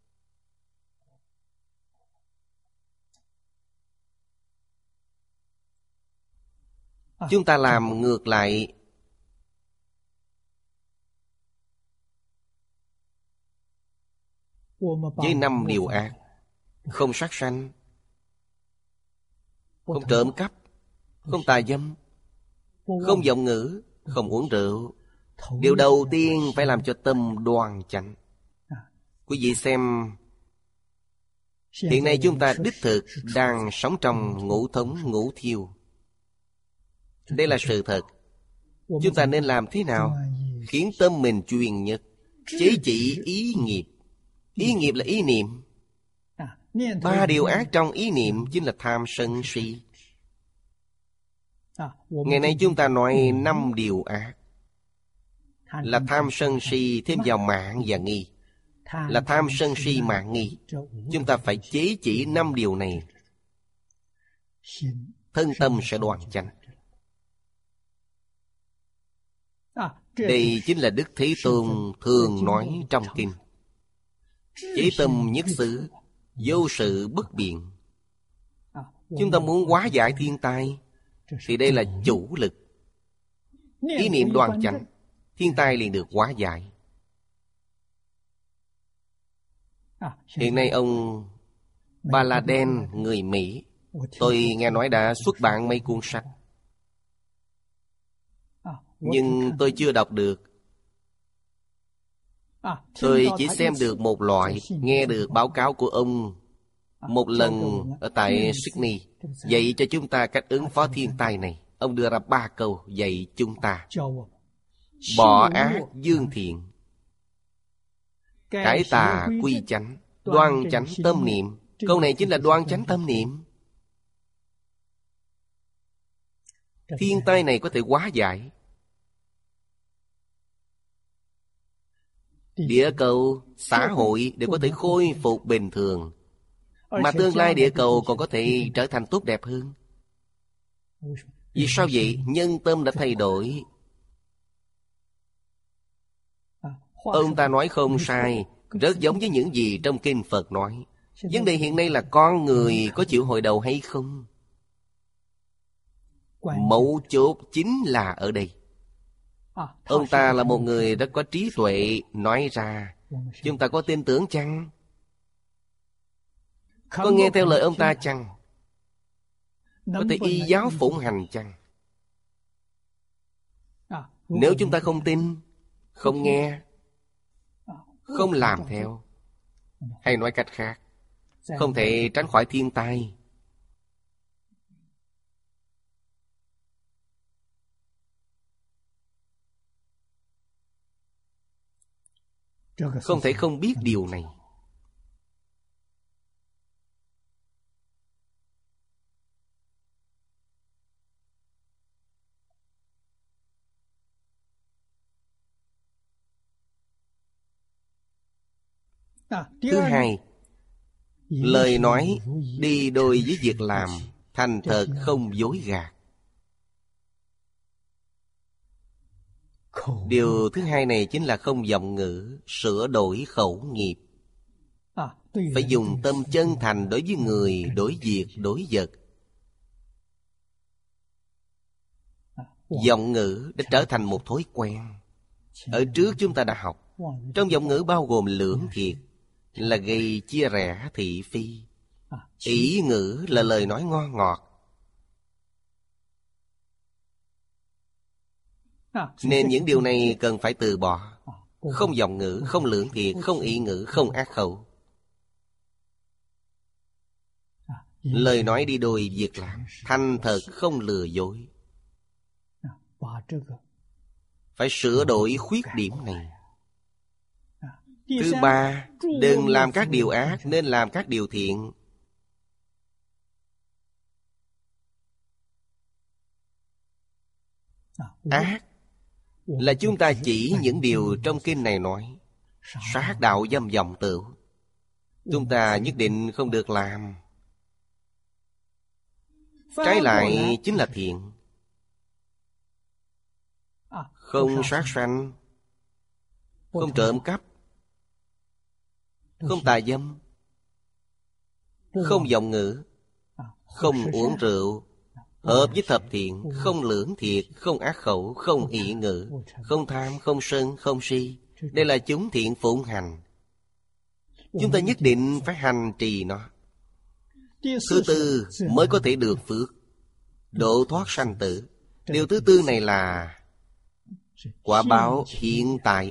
Chúng ta làm ngược lại. Với năm điều ác: không sát sanh, không trộm cắp, không tà dâm, không vọng ngữ, không uống rượu. Điều đầu tiên phải làm cho tâm đoan chánh. Quý vị xem, hiện nay chúng ta đích thực đang sống trong ngũ thống ngũ thiêu. Đây là sự thật. Chúng ta nên làm thế nào? Khiến tâm mình chuyên nhất, chế chỉ ý nghiệp. Ý nghiệp là ý niệm. Ba điều ác trong ý niệm chính là tham sân si. Ngày nay chúng ta nói năm điều ác, là tham sân si thêm vào mạng và nghi. Là tham sân si mạng nghi. Chúng ta phải chế chỉ năm điều này, thân tâm sẽ đoan chánh. Đây chính là Đức Thế Tôn thường nói trong kinh: chế tâm nhất xứ, vô sự bất biện. Chúng ta muốn hóa giải thiên tai thì đây là chủ lực. Ý niệm đoan chánh, thiên tai liền được hóa giải. Hiện nay ông Baladen, người Mỹ, tôi nghe nói đã xuất bản mấy cuốn sách, nhưng tôi chưa đọc được. Tôi chỉ xem được một loại, nghe được báo cáo của ông một lần ở tại Sydney, dạy cho chúng ta cách ứng phó thiên tai này. Ông đưa ra ba câu dạy chúng ta: bỏ ác dương thiện, cải tà quy chánh, đoan chánh tâm niệm. Câu này chính là đoan chánh tâm niệm. Thiên tai này có thể hóa giải. Địa cầu, xã hội đều có thể khôi phục bình thường, mà tương lai địa cầu còn có thể trở thành tốt đẹp hơn. Vì sao vậy? Nhân tâm đã thay đổi. Ông ta nói không sai, rất giống với những gì trong kinh Phật nói. Vấn đề hiện nay là con người có chịu hồi đầu hay không? Mấu chốt chính là ở đây. Ông ta là một người rất có trí tuệ, nói ra chúng ta có tin tưởng chăng? Có nghe theo lời ông ta chăng? Có thể y giáo phụng hành chăng? Nếu chúng ta không tin, không nghe, không làm theo, hay nói cách khác, không thể tránh khỏi thiên tai. Không thể không biết điều này. Thứ hai, lời nói đi đôi với việc làm, thành thật không dối gạt. Điều thứ hai này chính là không vọng ngữ, sửa đổi khẩu nghiệp. Phải dùng tâm chân thành đối với người, đối việc, đối vật. Vọng ngữ đã trở thành một thói quen. Ở trước chúng ta đã học, trong vọng ngữ bao gồm lưỡng thiệt, là gây chia rẽ thị phi. Ý ngữ là lời nói ngon ngọt. Nên những điều này cần phải từ bỏ. Không vọng ngữ, không lưỡng thiệt, không ý ngữ, không ác khẩu. Lời nói đi đôi việc làm, thành thật không lừa dối. Phải sửa đổi khuyết điểm này. Thứ ba, đừng làm các điều ác, nên làm các điều thiện. Ác là chúng ta chỉ những điều trong kinh này nói. Sát đạo dâm vọng tửu, chúng ta nhất định không được làm. Trái lại chính là thiện. Không sát sanh, không trộm cắp, không tà dâm, không vọng ngữ, không uống rượu, hợp với thập thiện, không lưỡng thiệt, không ác khẩu, không ỷ ngữ, không tham, không sân, không si. Đây là chúng thiện phụng hành. Chúng ta nhất định phải hành trì nó. Thứ tư mới có thể được phước, độ thoát sanh tử. Điều thứ tư này là quả báo hiện tại.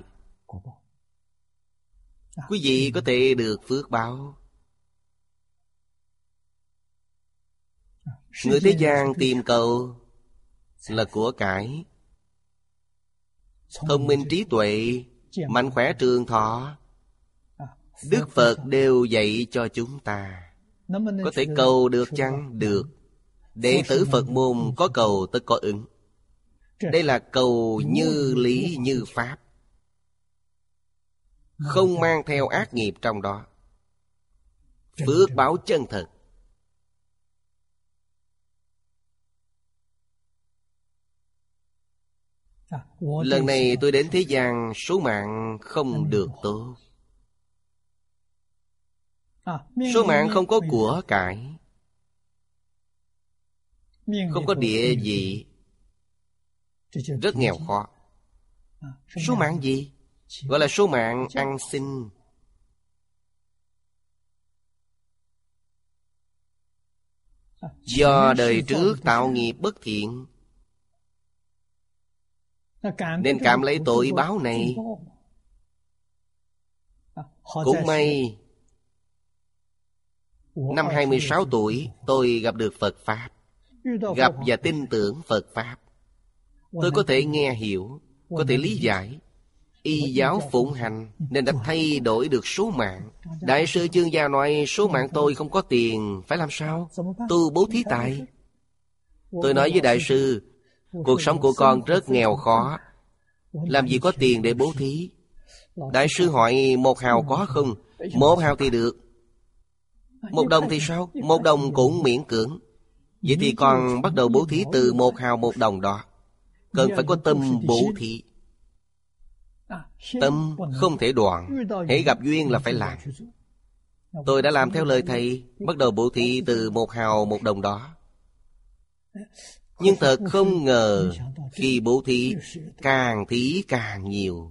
Quý vị có thể được phước báo. Người thế gian tìm cầu là của cải, thông minh trí tuệ, mạnh khỏe trường thọ. Đức Phật đều dạy cho chúng ta. Có thể cầu được chăng? Được. Đệ tử Phật môn có cầu tất có ứng. Đây là cầu như lý như pháp, không mang theo ác nghiệp trong đó. Phước báo chân thật. Lần này tôi đến thế gian, số mạng không được tốt. Số mạng không có của cải, không có địa vị, rất nghèo khó. Số mạng gì? Gọi là số mạng ăn xin. Do đời trước tạo nghiệp bất thiện, nên cảm lấy tội báo này. Cũng may năm hai mươi sáu tuổi tôi gặp được Phật Pháp, gặp và tin tưởng Phật Pháp. Tôi có thể nghe hiểu, có thể lý giải, y giáo phụng hành, nên đã thay đổi được số mạng. Đại sư Chương Gia nói số mạng tôi không có tiền, phải làm sao? Tu bố thí tài. Tôi nói với đại sư, cuộc sống của con rất nghèo khó, làm gì có tiền để bố thí. Đại sư hỏi một hào có không? Một hào thì được. Một đồng thì sao? Một đồng cũng miễn cưỡng. Vậy thì con bắt đầu bố thí từ một hào một đồng đó. Cần phải có tâm bố thí. Tâm không thể đoạn, hễ gặp duyên là phải làm. Tôi đã làm theo lời thầy, bắt đầu bố thí từ một hào một đồng đó. Nhưng thật không ngờ, khi bố thí, càng thí càng nhiều.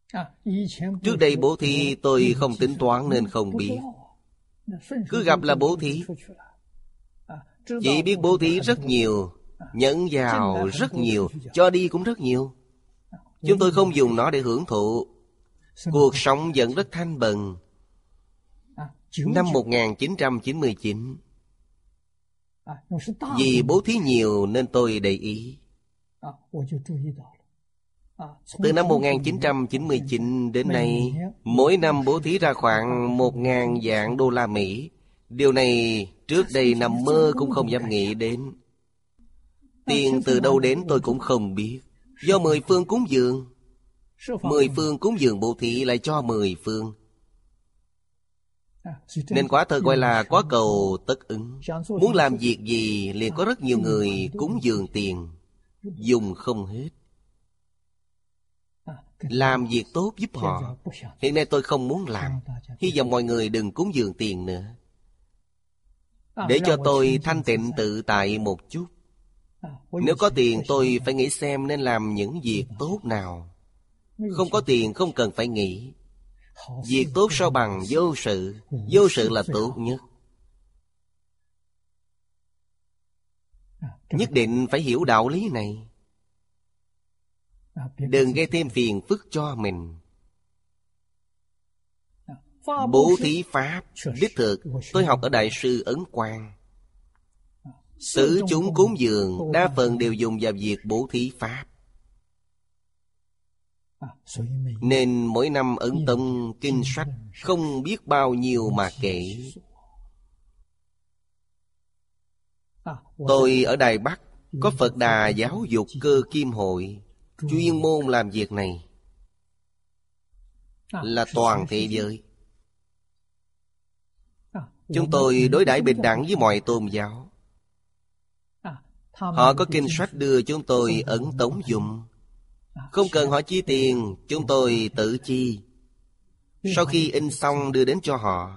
Trước đây bố thí tôi không tính toán nên không biết. Cứ gặp là bố thí. Chỉ biết bố thí rất nhiều, nhẫn vào rất nhiều, cho đi cũng rất nhiều. Chúng tôi không dùng nó để hưởng thụ. Cuộc sống vẫn rất thanh bần. Năm một nghìn chín trăm chín mươi chín, vì bố thí nhiều nên tôi để ý. Từ năm một nghìn chín trăm chín mươi chín đến nay, mỗi năm bố thí ra khoảng một ngàn vạn đô la Mỹ. Điều này trước đây nằm mơ cũng không dám nghĩ đến. Tiền từ đâu đến tôi cũng không biết. Do mười phương cúng dường. Mười phương cúng dường bố thí lại cho mười phương. Nên quả thật gọi là có cầu tất ứng. Muốn làm việc gì liền có rất nhiều người cúng dường tiền, dùng không hết. Làm việc tốt giúp họ. Hiện nay tôi không muốn làm. Hy vọng mọi người đừng cúng dường tiền nữa, để cho tôi thanh tịnh tự tại một chút. Nếu có tiền tôi phải nghĩ xem nên làm những việc tốt nào. Không có tiền không cần phải nghĩ. Việc tốt sao bằng vô sự. Vô sự là tốt nhất. Nhất định phải hiểu đạo lý này. Đừng gây thêm phiền phức cho mình. Bố thí pháp đích thực tôi học ở Đại sư Ấn Quang. Sử chúng cúng dường đa phần đều dùng vào việc bố thí pháp. Nên mỗi năm Ấn Tông kinh sách không biết bao nhiêu mà kể. Tôi ở Đài Bắc có Phật Đà Giáo dục Cơ Kim Hội, chuyên môn làm việc này. Là toàn thế giới. Chúng tôi đối đãi bình đẳng với mọi tôn giáo. Họ có kinh sách đưa chúng tôi ấn tống dùng. Không cần họ chi tiền, chúng tôi tự chi. Sau khi in xong đưa đến cho họ.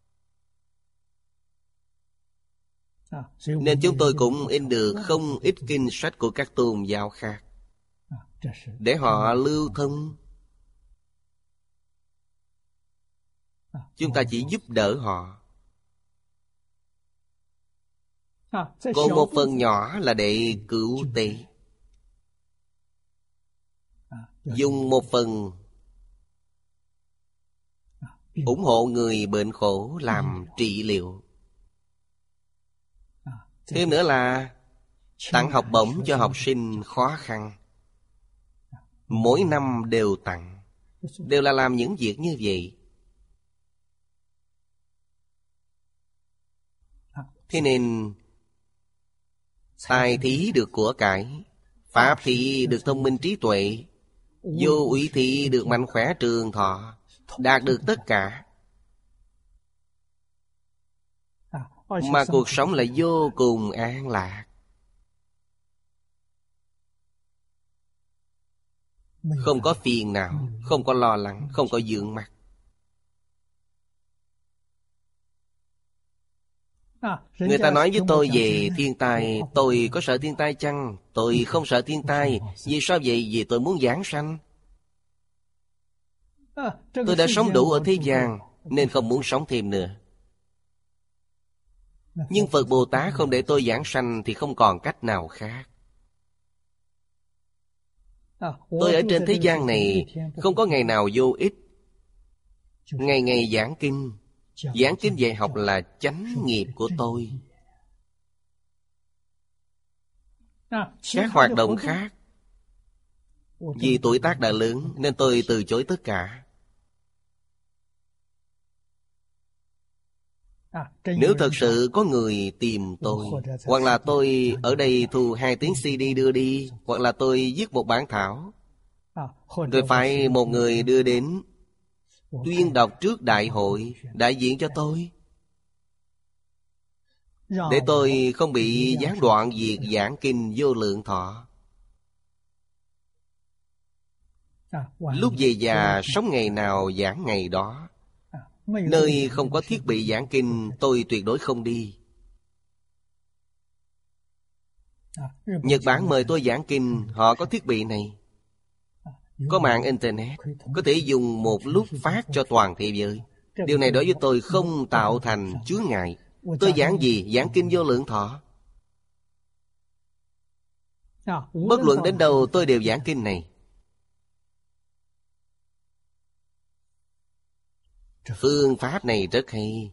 Nên chúng tôi cũng in được không ít kinh sách của các tôn giáo khác, để họ lưu thông. Chúng ta chỉ giúp đỡ họ. Còn một phần nhỏ là để cứu tế. Dùng một phần ủng hộ người bệnh khổ làm trị liệu. Thêm nữa là tặng học bổng cho học sinh khó khăn. Mỗi năm đều tặng. Đều là làm những việc như vậy. Thế nên tài thí được của cải, pháp thí được thông minh trí tuệ, vô úy thí được mạnh khỏe trường thọ. Đạt được tất cả. Mà cuộc sống lại vô cùng an lạc. Không có phiền nào, không có lo lắng, không có vướng mắc. Người ta nói với tôi về thiên tai, tôi có sợ thiên tai chăng? Tôi không sợ thiên tai. Vì sao vậy? Vì tôi muốn giảng sanh. Tôi đã sống đủ ở thế gian, nên không muốn sống thêm nữa. Nhưng Phật Bồ Tát không để tôi giảng sanh thì không còn cách nào khác. Tôi ở trên thế gian này không có ngày nào vô ích. Ngày ngày giảng kinh. Giảng kinh dạy học là chánh nghiệp của tôi. Các hoạt động khác, vì tuổi tác đã lớn nên tôi từ chối tất cả. Nếu thật sự có người tìm tôi, hoặc là tôi ở đây thu hai tiếng xê đê đưa đi, hoặc là tôi viết một bản thảo, rồi phải một người đưa đến tuyên đọc trước đại hội, đại diện cho tôi, để tôi không bị gián đoạn việc giảng kinh Vô Lượng Thọ. Lúc về già sống ngày nào giảng ngày đó. Nơi không có thiết bị giảng kinh tôi tuyệt đối không đi. Nhật Bản mời tôi giảng kinh, họ có thiết bị này. có mạng Internet, có thể dùng một lúc phát cho toàn thế giới. Điều này đối với tôi không tạo thành chướng ngại. Tôi giảng gì? Giảng kinh Vô Lượng Thọ. Bất luận đến đâu tôi đều giảng kinh này. Phương pháp này rất hay.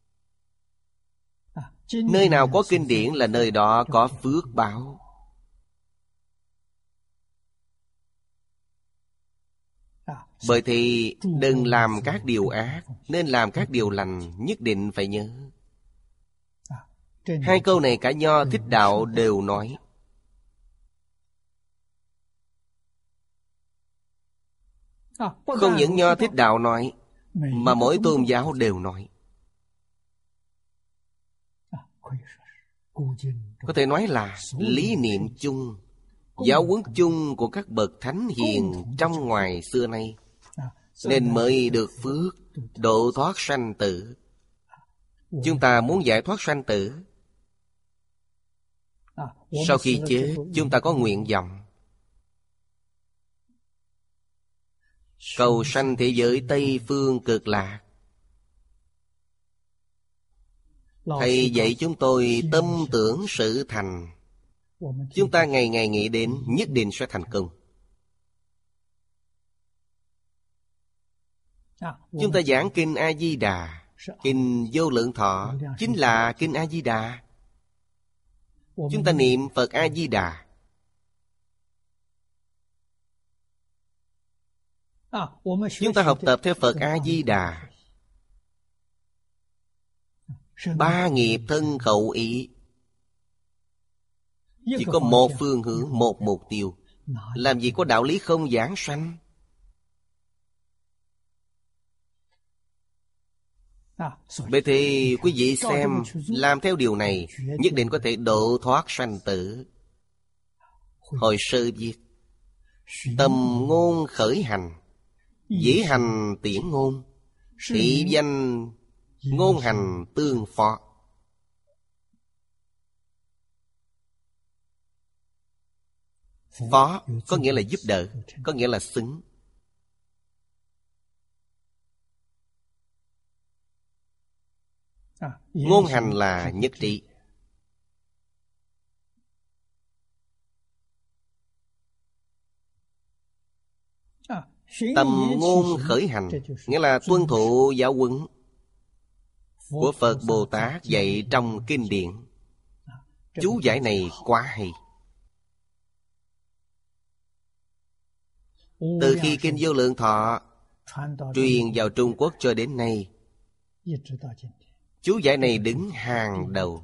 Nơi nào có kinh điển là nơi đó có phước báo. Bởi thì đừng làm các điều ác, nên làm các điều lành, nhất định phải nhớ. Hai câu này cả Nho Thích Đạo đều nói. Không những Nho Thích Đạo nói, mà mỗi tôn giáo đều nói. Có thể nói là lý niệm chung, giáo huấn chung của các bậc thánh hiền trong ngoài xưa nay, nên mới được phước độ thoát sanh tử. Chúng ta muốn giải thoát sanh tử, sau khi chết chúng ta có nguyện vọng cầu sanh thế giới Tây Phương Cực Lạc. Thầy dạy chúng tôi tâm tưởng sự thành. Chúng ta ngày ngày nghĩ đến, nhất định sẽ thành công. Chúng ta giảng kinh A-di-đà, kinh Vô Lượng Thọ chính là kinh A-di-đà. Chúng ta niệm Phật A-di-đà. Chúng ta học tập theo Phật A-di-đà. Ba nghiệp thân khẩu ý, chỉ có một phương hướng, một mục tiêu. Làm gì có đạo lý không giảng sanh. Vậy thì quý vị xem, làm theo điều này nhất định có thể độ thoát sanh tử. Hồi sơ viết tầm ngôn khởi hành, dễ hành tiễn ngôn, thị danh ngôn hành tương phó. Phó có nghĩa là giúp đỡ, có nghĩa là xứng. Ngôn hành là nhất trí. Tầm ngôn khởi hành nghĩa là tuân thủ giáo huấn của Phật Bồ Tát dạy trong kinh điển. Chú giải này quá hay. Từ khi kinh Vô Lượng Thọ truyền vào Trung Quốc cho đến nay, chú giải này đứng hàng đầu.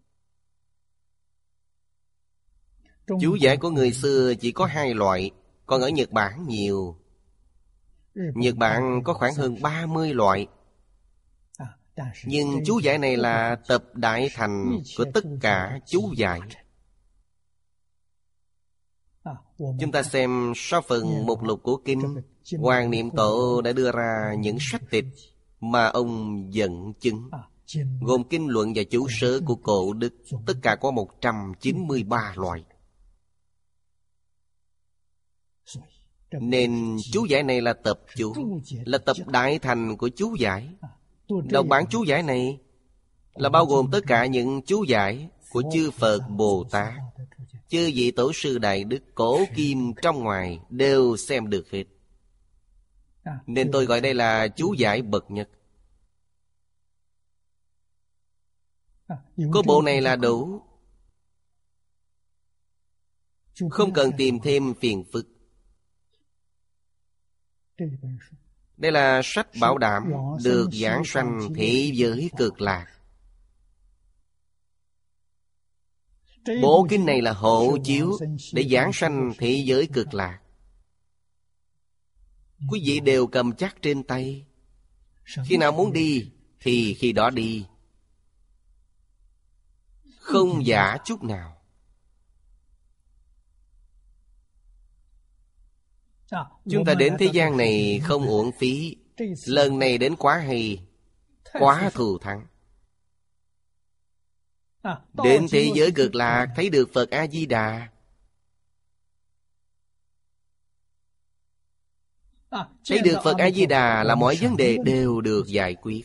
Chú giải của người xưa chỉ có hai loại, còn ở Nhật Bản nhiều. Nhật Bản có khoảng hơn ba mươi loại. Nhưng chú giải này là tập đại thành của tất cả chú giải. Chúng ta xem sau phần mục lục của kinh, Hoàng Niệm Tổ đã đưa ra những sách tịch mà ông dẫn chứng, gồm kinh luận và chú sớ của Cổ Đức, tất cả có một trăm chín mươi ba loại. Nên chú giải này là tập chú, là tập đại thành của chú giải. Đọc bản chú giải này là bao gồm tất cả những chú giải của chư Phật Bồ Tát, chư vị tổ sư đại đức cổ kim trong ngoài đều xem được hết. Nên tôi gọi đây là chú giải bậc nhất. Có bộ này là đủ, không cần tìm thêm phiền phức. Đây là sách bảo đảm được giảng sanh thế giới Cực Lạc. Bộ kinh này là hộ chiếu để giảng sanh thế giới Cực Lạc. Quý vị đều cầm chắc trên tay. Khi nào muốn đi thì khi đó đi, không giả chút nào. Chúng ta đến thế gian này không uổng phí. Lần này đến quá hay, quá thù thắng. Đến thế giới Cực Lạc thấy được Phật A-di-đà, Thấy được Phật A-di-đà là mọi vấn đề đều được giải quyết.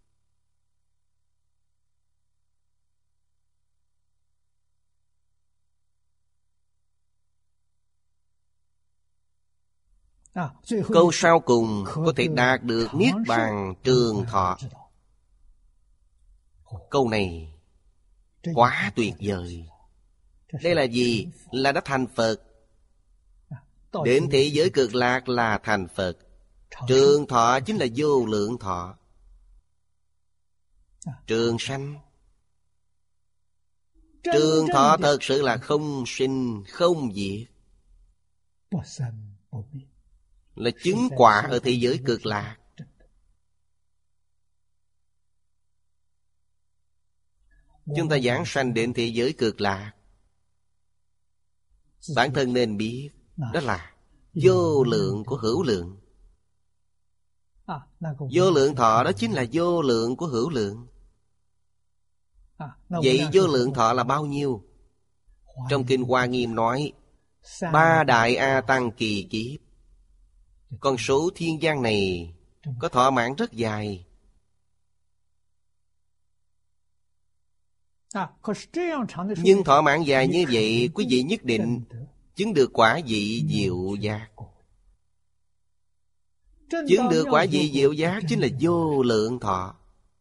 Câu sau cùng có thể đạt được Niết Bàn trường thọ. Câu này quá tuyệt vời. Đây là gì? Là đã thành Phật. Đến thế giới cực lạc là thành Phật. Trường thọ chính là vô lượng thọ. Trường sanh. Trường thọ thật sự là không sinh không diệt, là chứng quả ở thế giới cực lạc. Chúng ta giảng sanh đến thế giới cực lạc, bản thân nên biết đó là vô lượng của hữu lượng. Vô lượng thọ đó chính là vô lượng của hữu lượng. Vậy vô lượng thọ là bao nhiêu? Trong Kinh Hoa Nghiêm nói ba đại A Tăng kỳ kiếp. Con số thiên gian này có thọ mạng rất dài. Nhưng thọ mạng dài như vậy, quý vị nhất định chứng được quả vị diệu giác. Chứng được quả vị diệu giác chính là vô lượng thọ.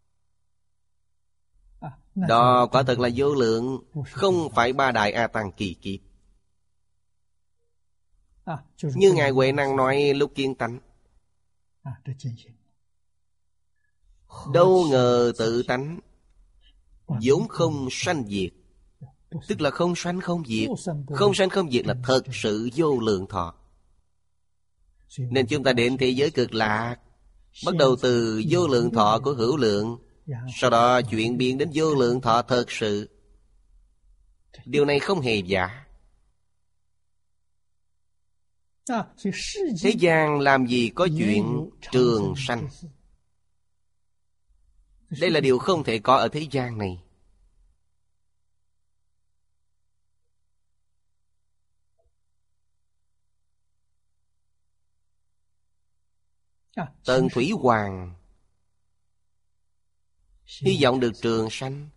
Đó quả thật là vô lượng, không phải ba đại A Tăng kỳ kiếp. Như Ngài Huệ Năng nói lúc kiến tánh, đâu ngờ tự tánh vốn không sanh diệt. Tức là không sanh không diệt. Không sanh không diệt là thật sự vô lượng thọ. Nên chúng ta đến thế giới cực lạc, bắt đầu từ vô lượng thọ của hữu lượng, sau đó chuyển biến đến vô lượng thọ thật sự. Điều này không hề giả. Thế gian làm gì có chuyện trường sanh. Đây là điều không thể có ở thế gian này. Tần Thủy Hoàng hy vọng được trường sanh.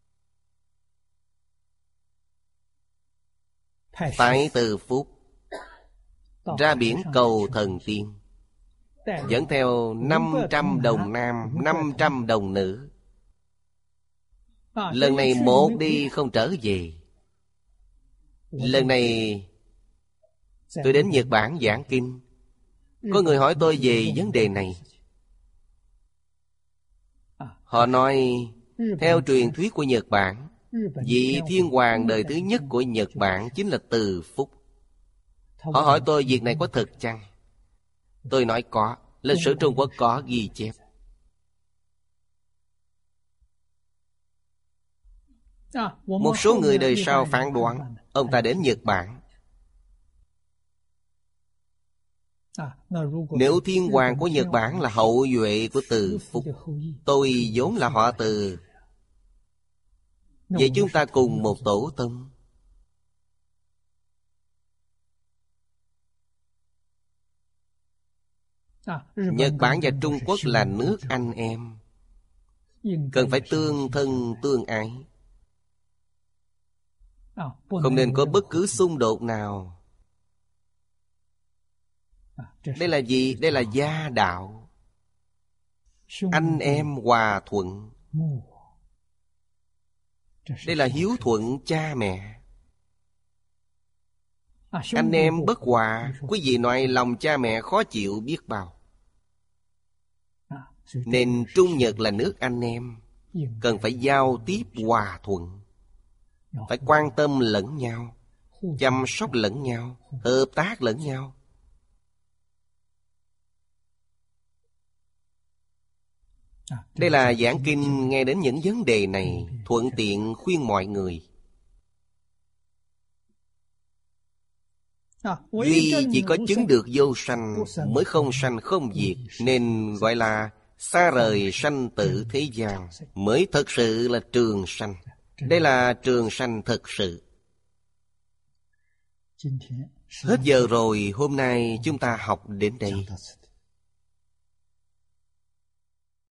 Phải Từ Phúc ra biển cầu thần tiên, dẫn theo năm trăm đồng nam, năm trăm đồng nữ. Lần này một đi không trở về. Lần này tôi đến Nhật Bản giảng kinh. Có người hỏi tôi về vấn đề này. Họ nói theo truyền thuyết của Nhật Bản, vị thiên hoàng đời thứ nhất của Nhật Bản chính là Từ Phúc. Họ hỏi tôi việc này có thật chăng? Tôi nói có. Lịch sử Trung Quốc có ghi chép. Một số người đời sau phán đoán ông ta đến Nhật Bản. Nếu thiên hoàng của Nhật Bản là hậu duệ của Từ Phúc, tôi vốn là họ Từ, vậy chúng ta cùng một tổ tông. Nhật Bản và Trung Quốc là nước anh em, cần phải tương thân tương ái, không nên có bất cứ xung đột nào. Đây là gì? Đây là gia đạo. Anh em hòa thuận. Đây là hiếu thuận cha mẹ. Anh em bất hòa, quý vị nói lòng cha mẹ khó chịu biết bao. Nên Trung Nhật là nước anh em, cần phải giao tiếp hòa thuận, phải quan tâm lẫn nhau, chăm sóc lẫn nhau, hợp tác lẫn nhau. Đây là giảng kinh nghe đến những vấn đề này, thuận tiện khuyên mọi người. Duy chỉ có chứng được vô sanh mới không sanh không diệt, nên gọi là xa rời sanh tử thế gian, mới thật sự là trường sanh. Đây là trường sanh thật sự. Hết giờ rồi, hôm nay chúng ta học đến đây.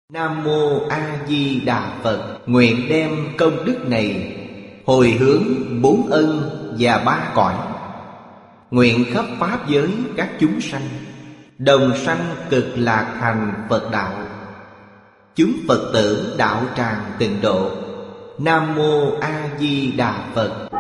Nam Mô A Di Đà Phật. Nguyện đem công đức này hồi hướng bốn ân và ba cõi, nguyện khắp pháp giới các chúng sanh đồng sanh cực lạc thành Phật đạo. Chúng Phật tử đạo tràng tịnh độ. Nam Mô A Di Đà Phật.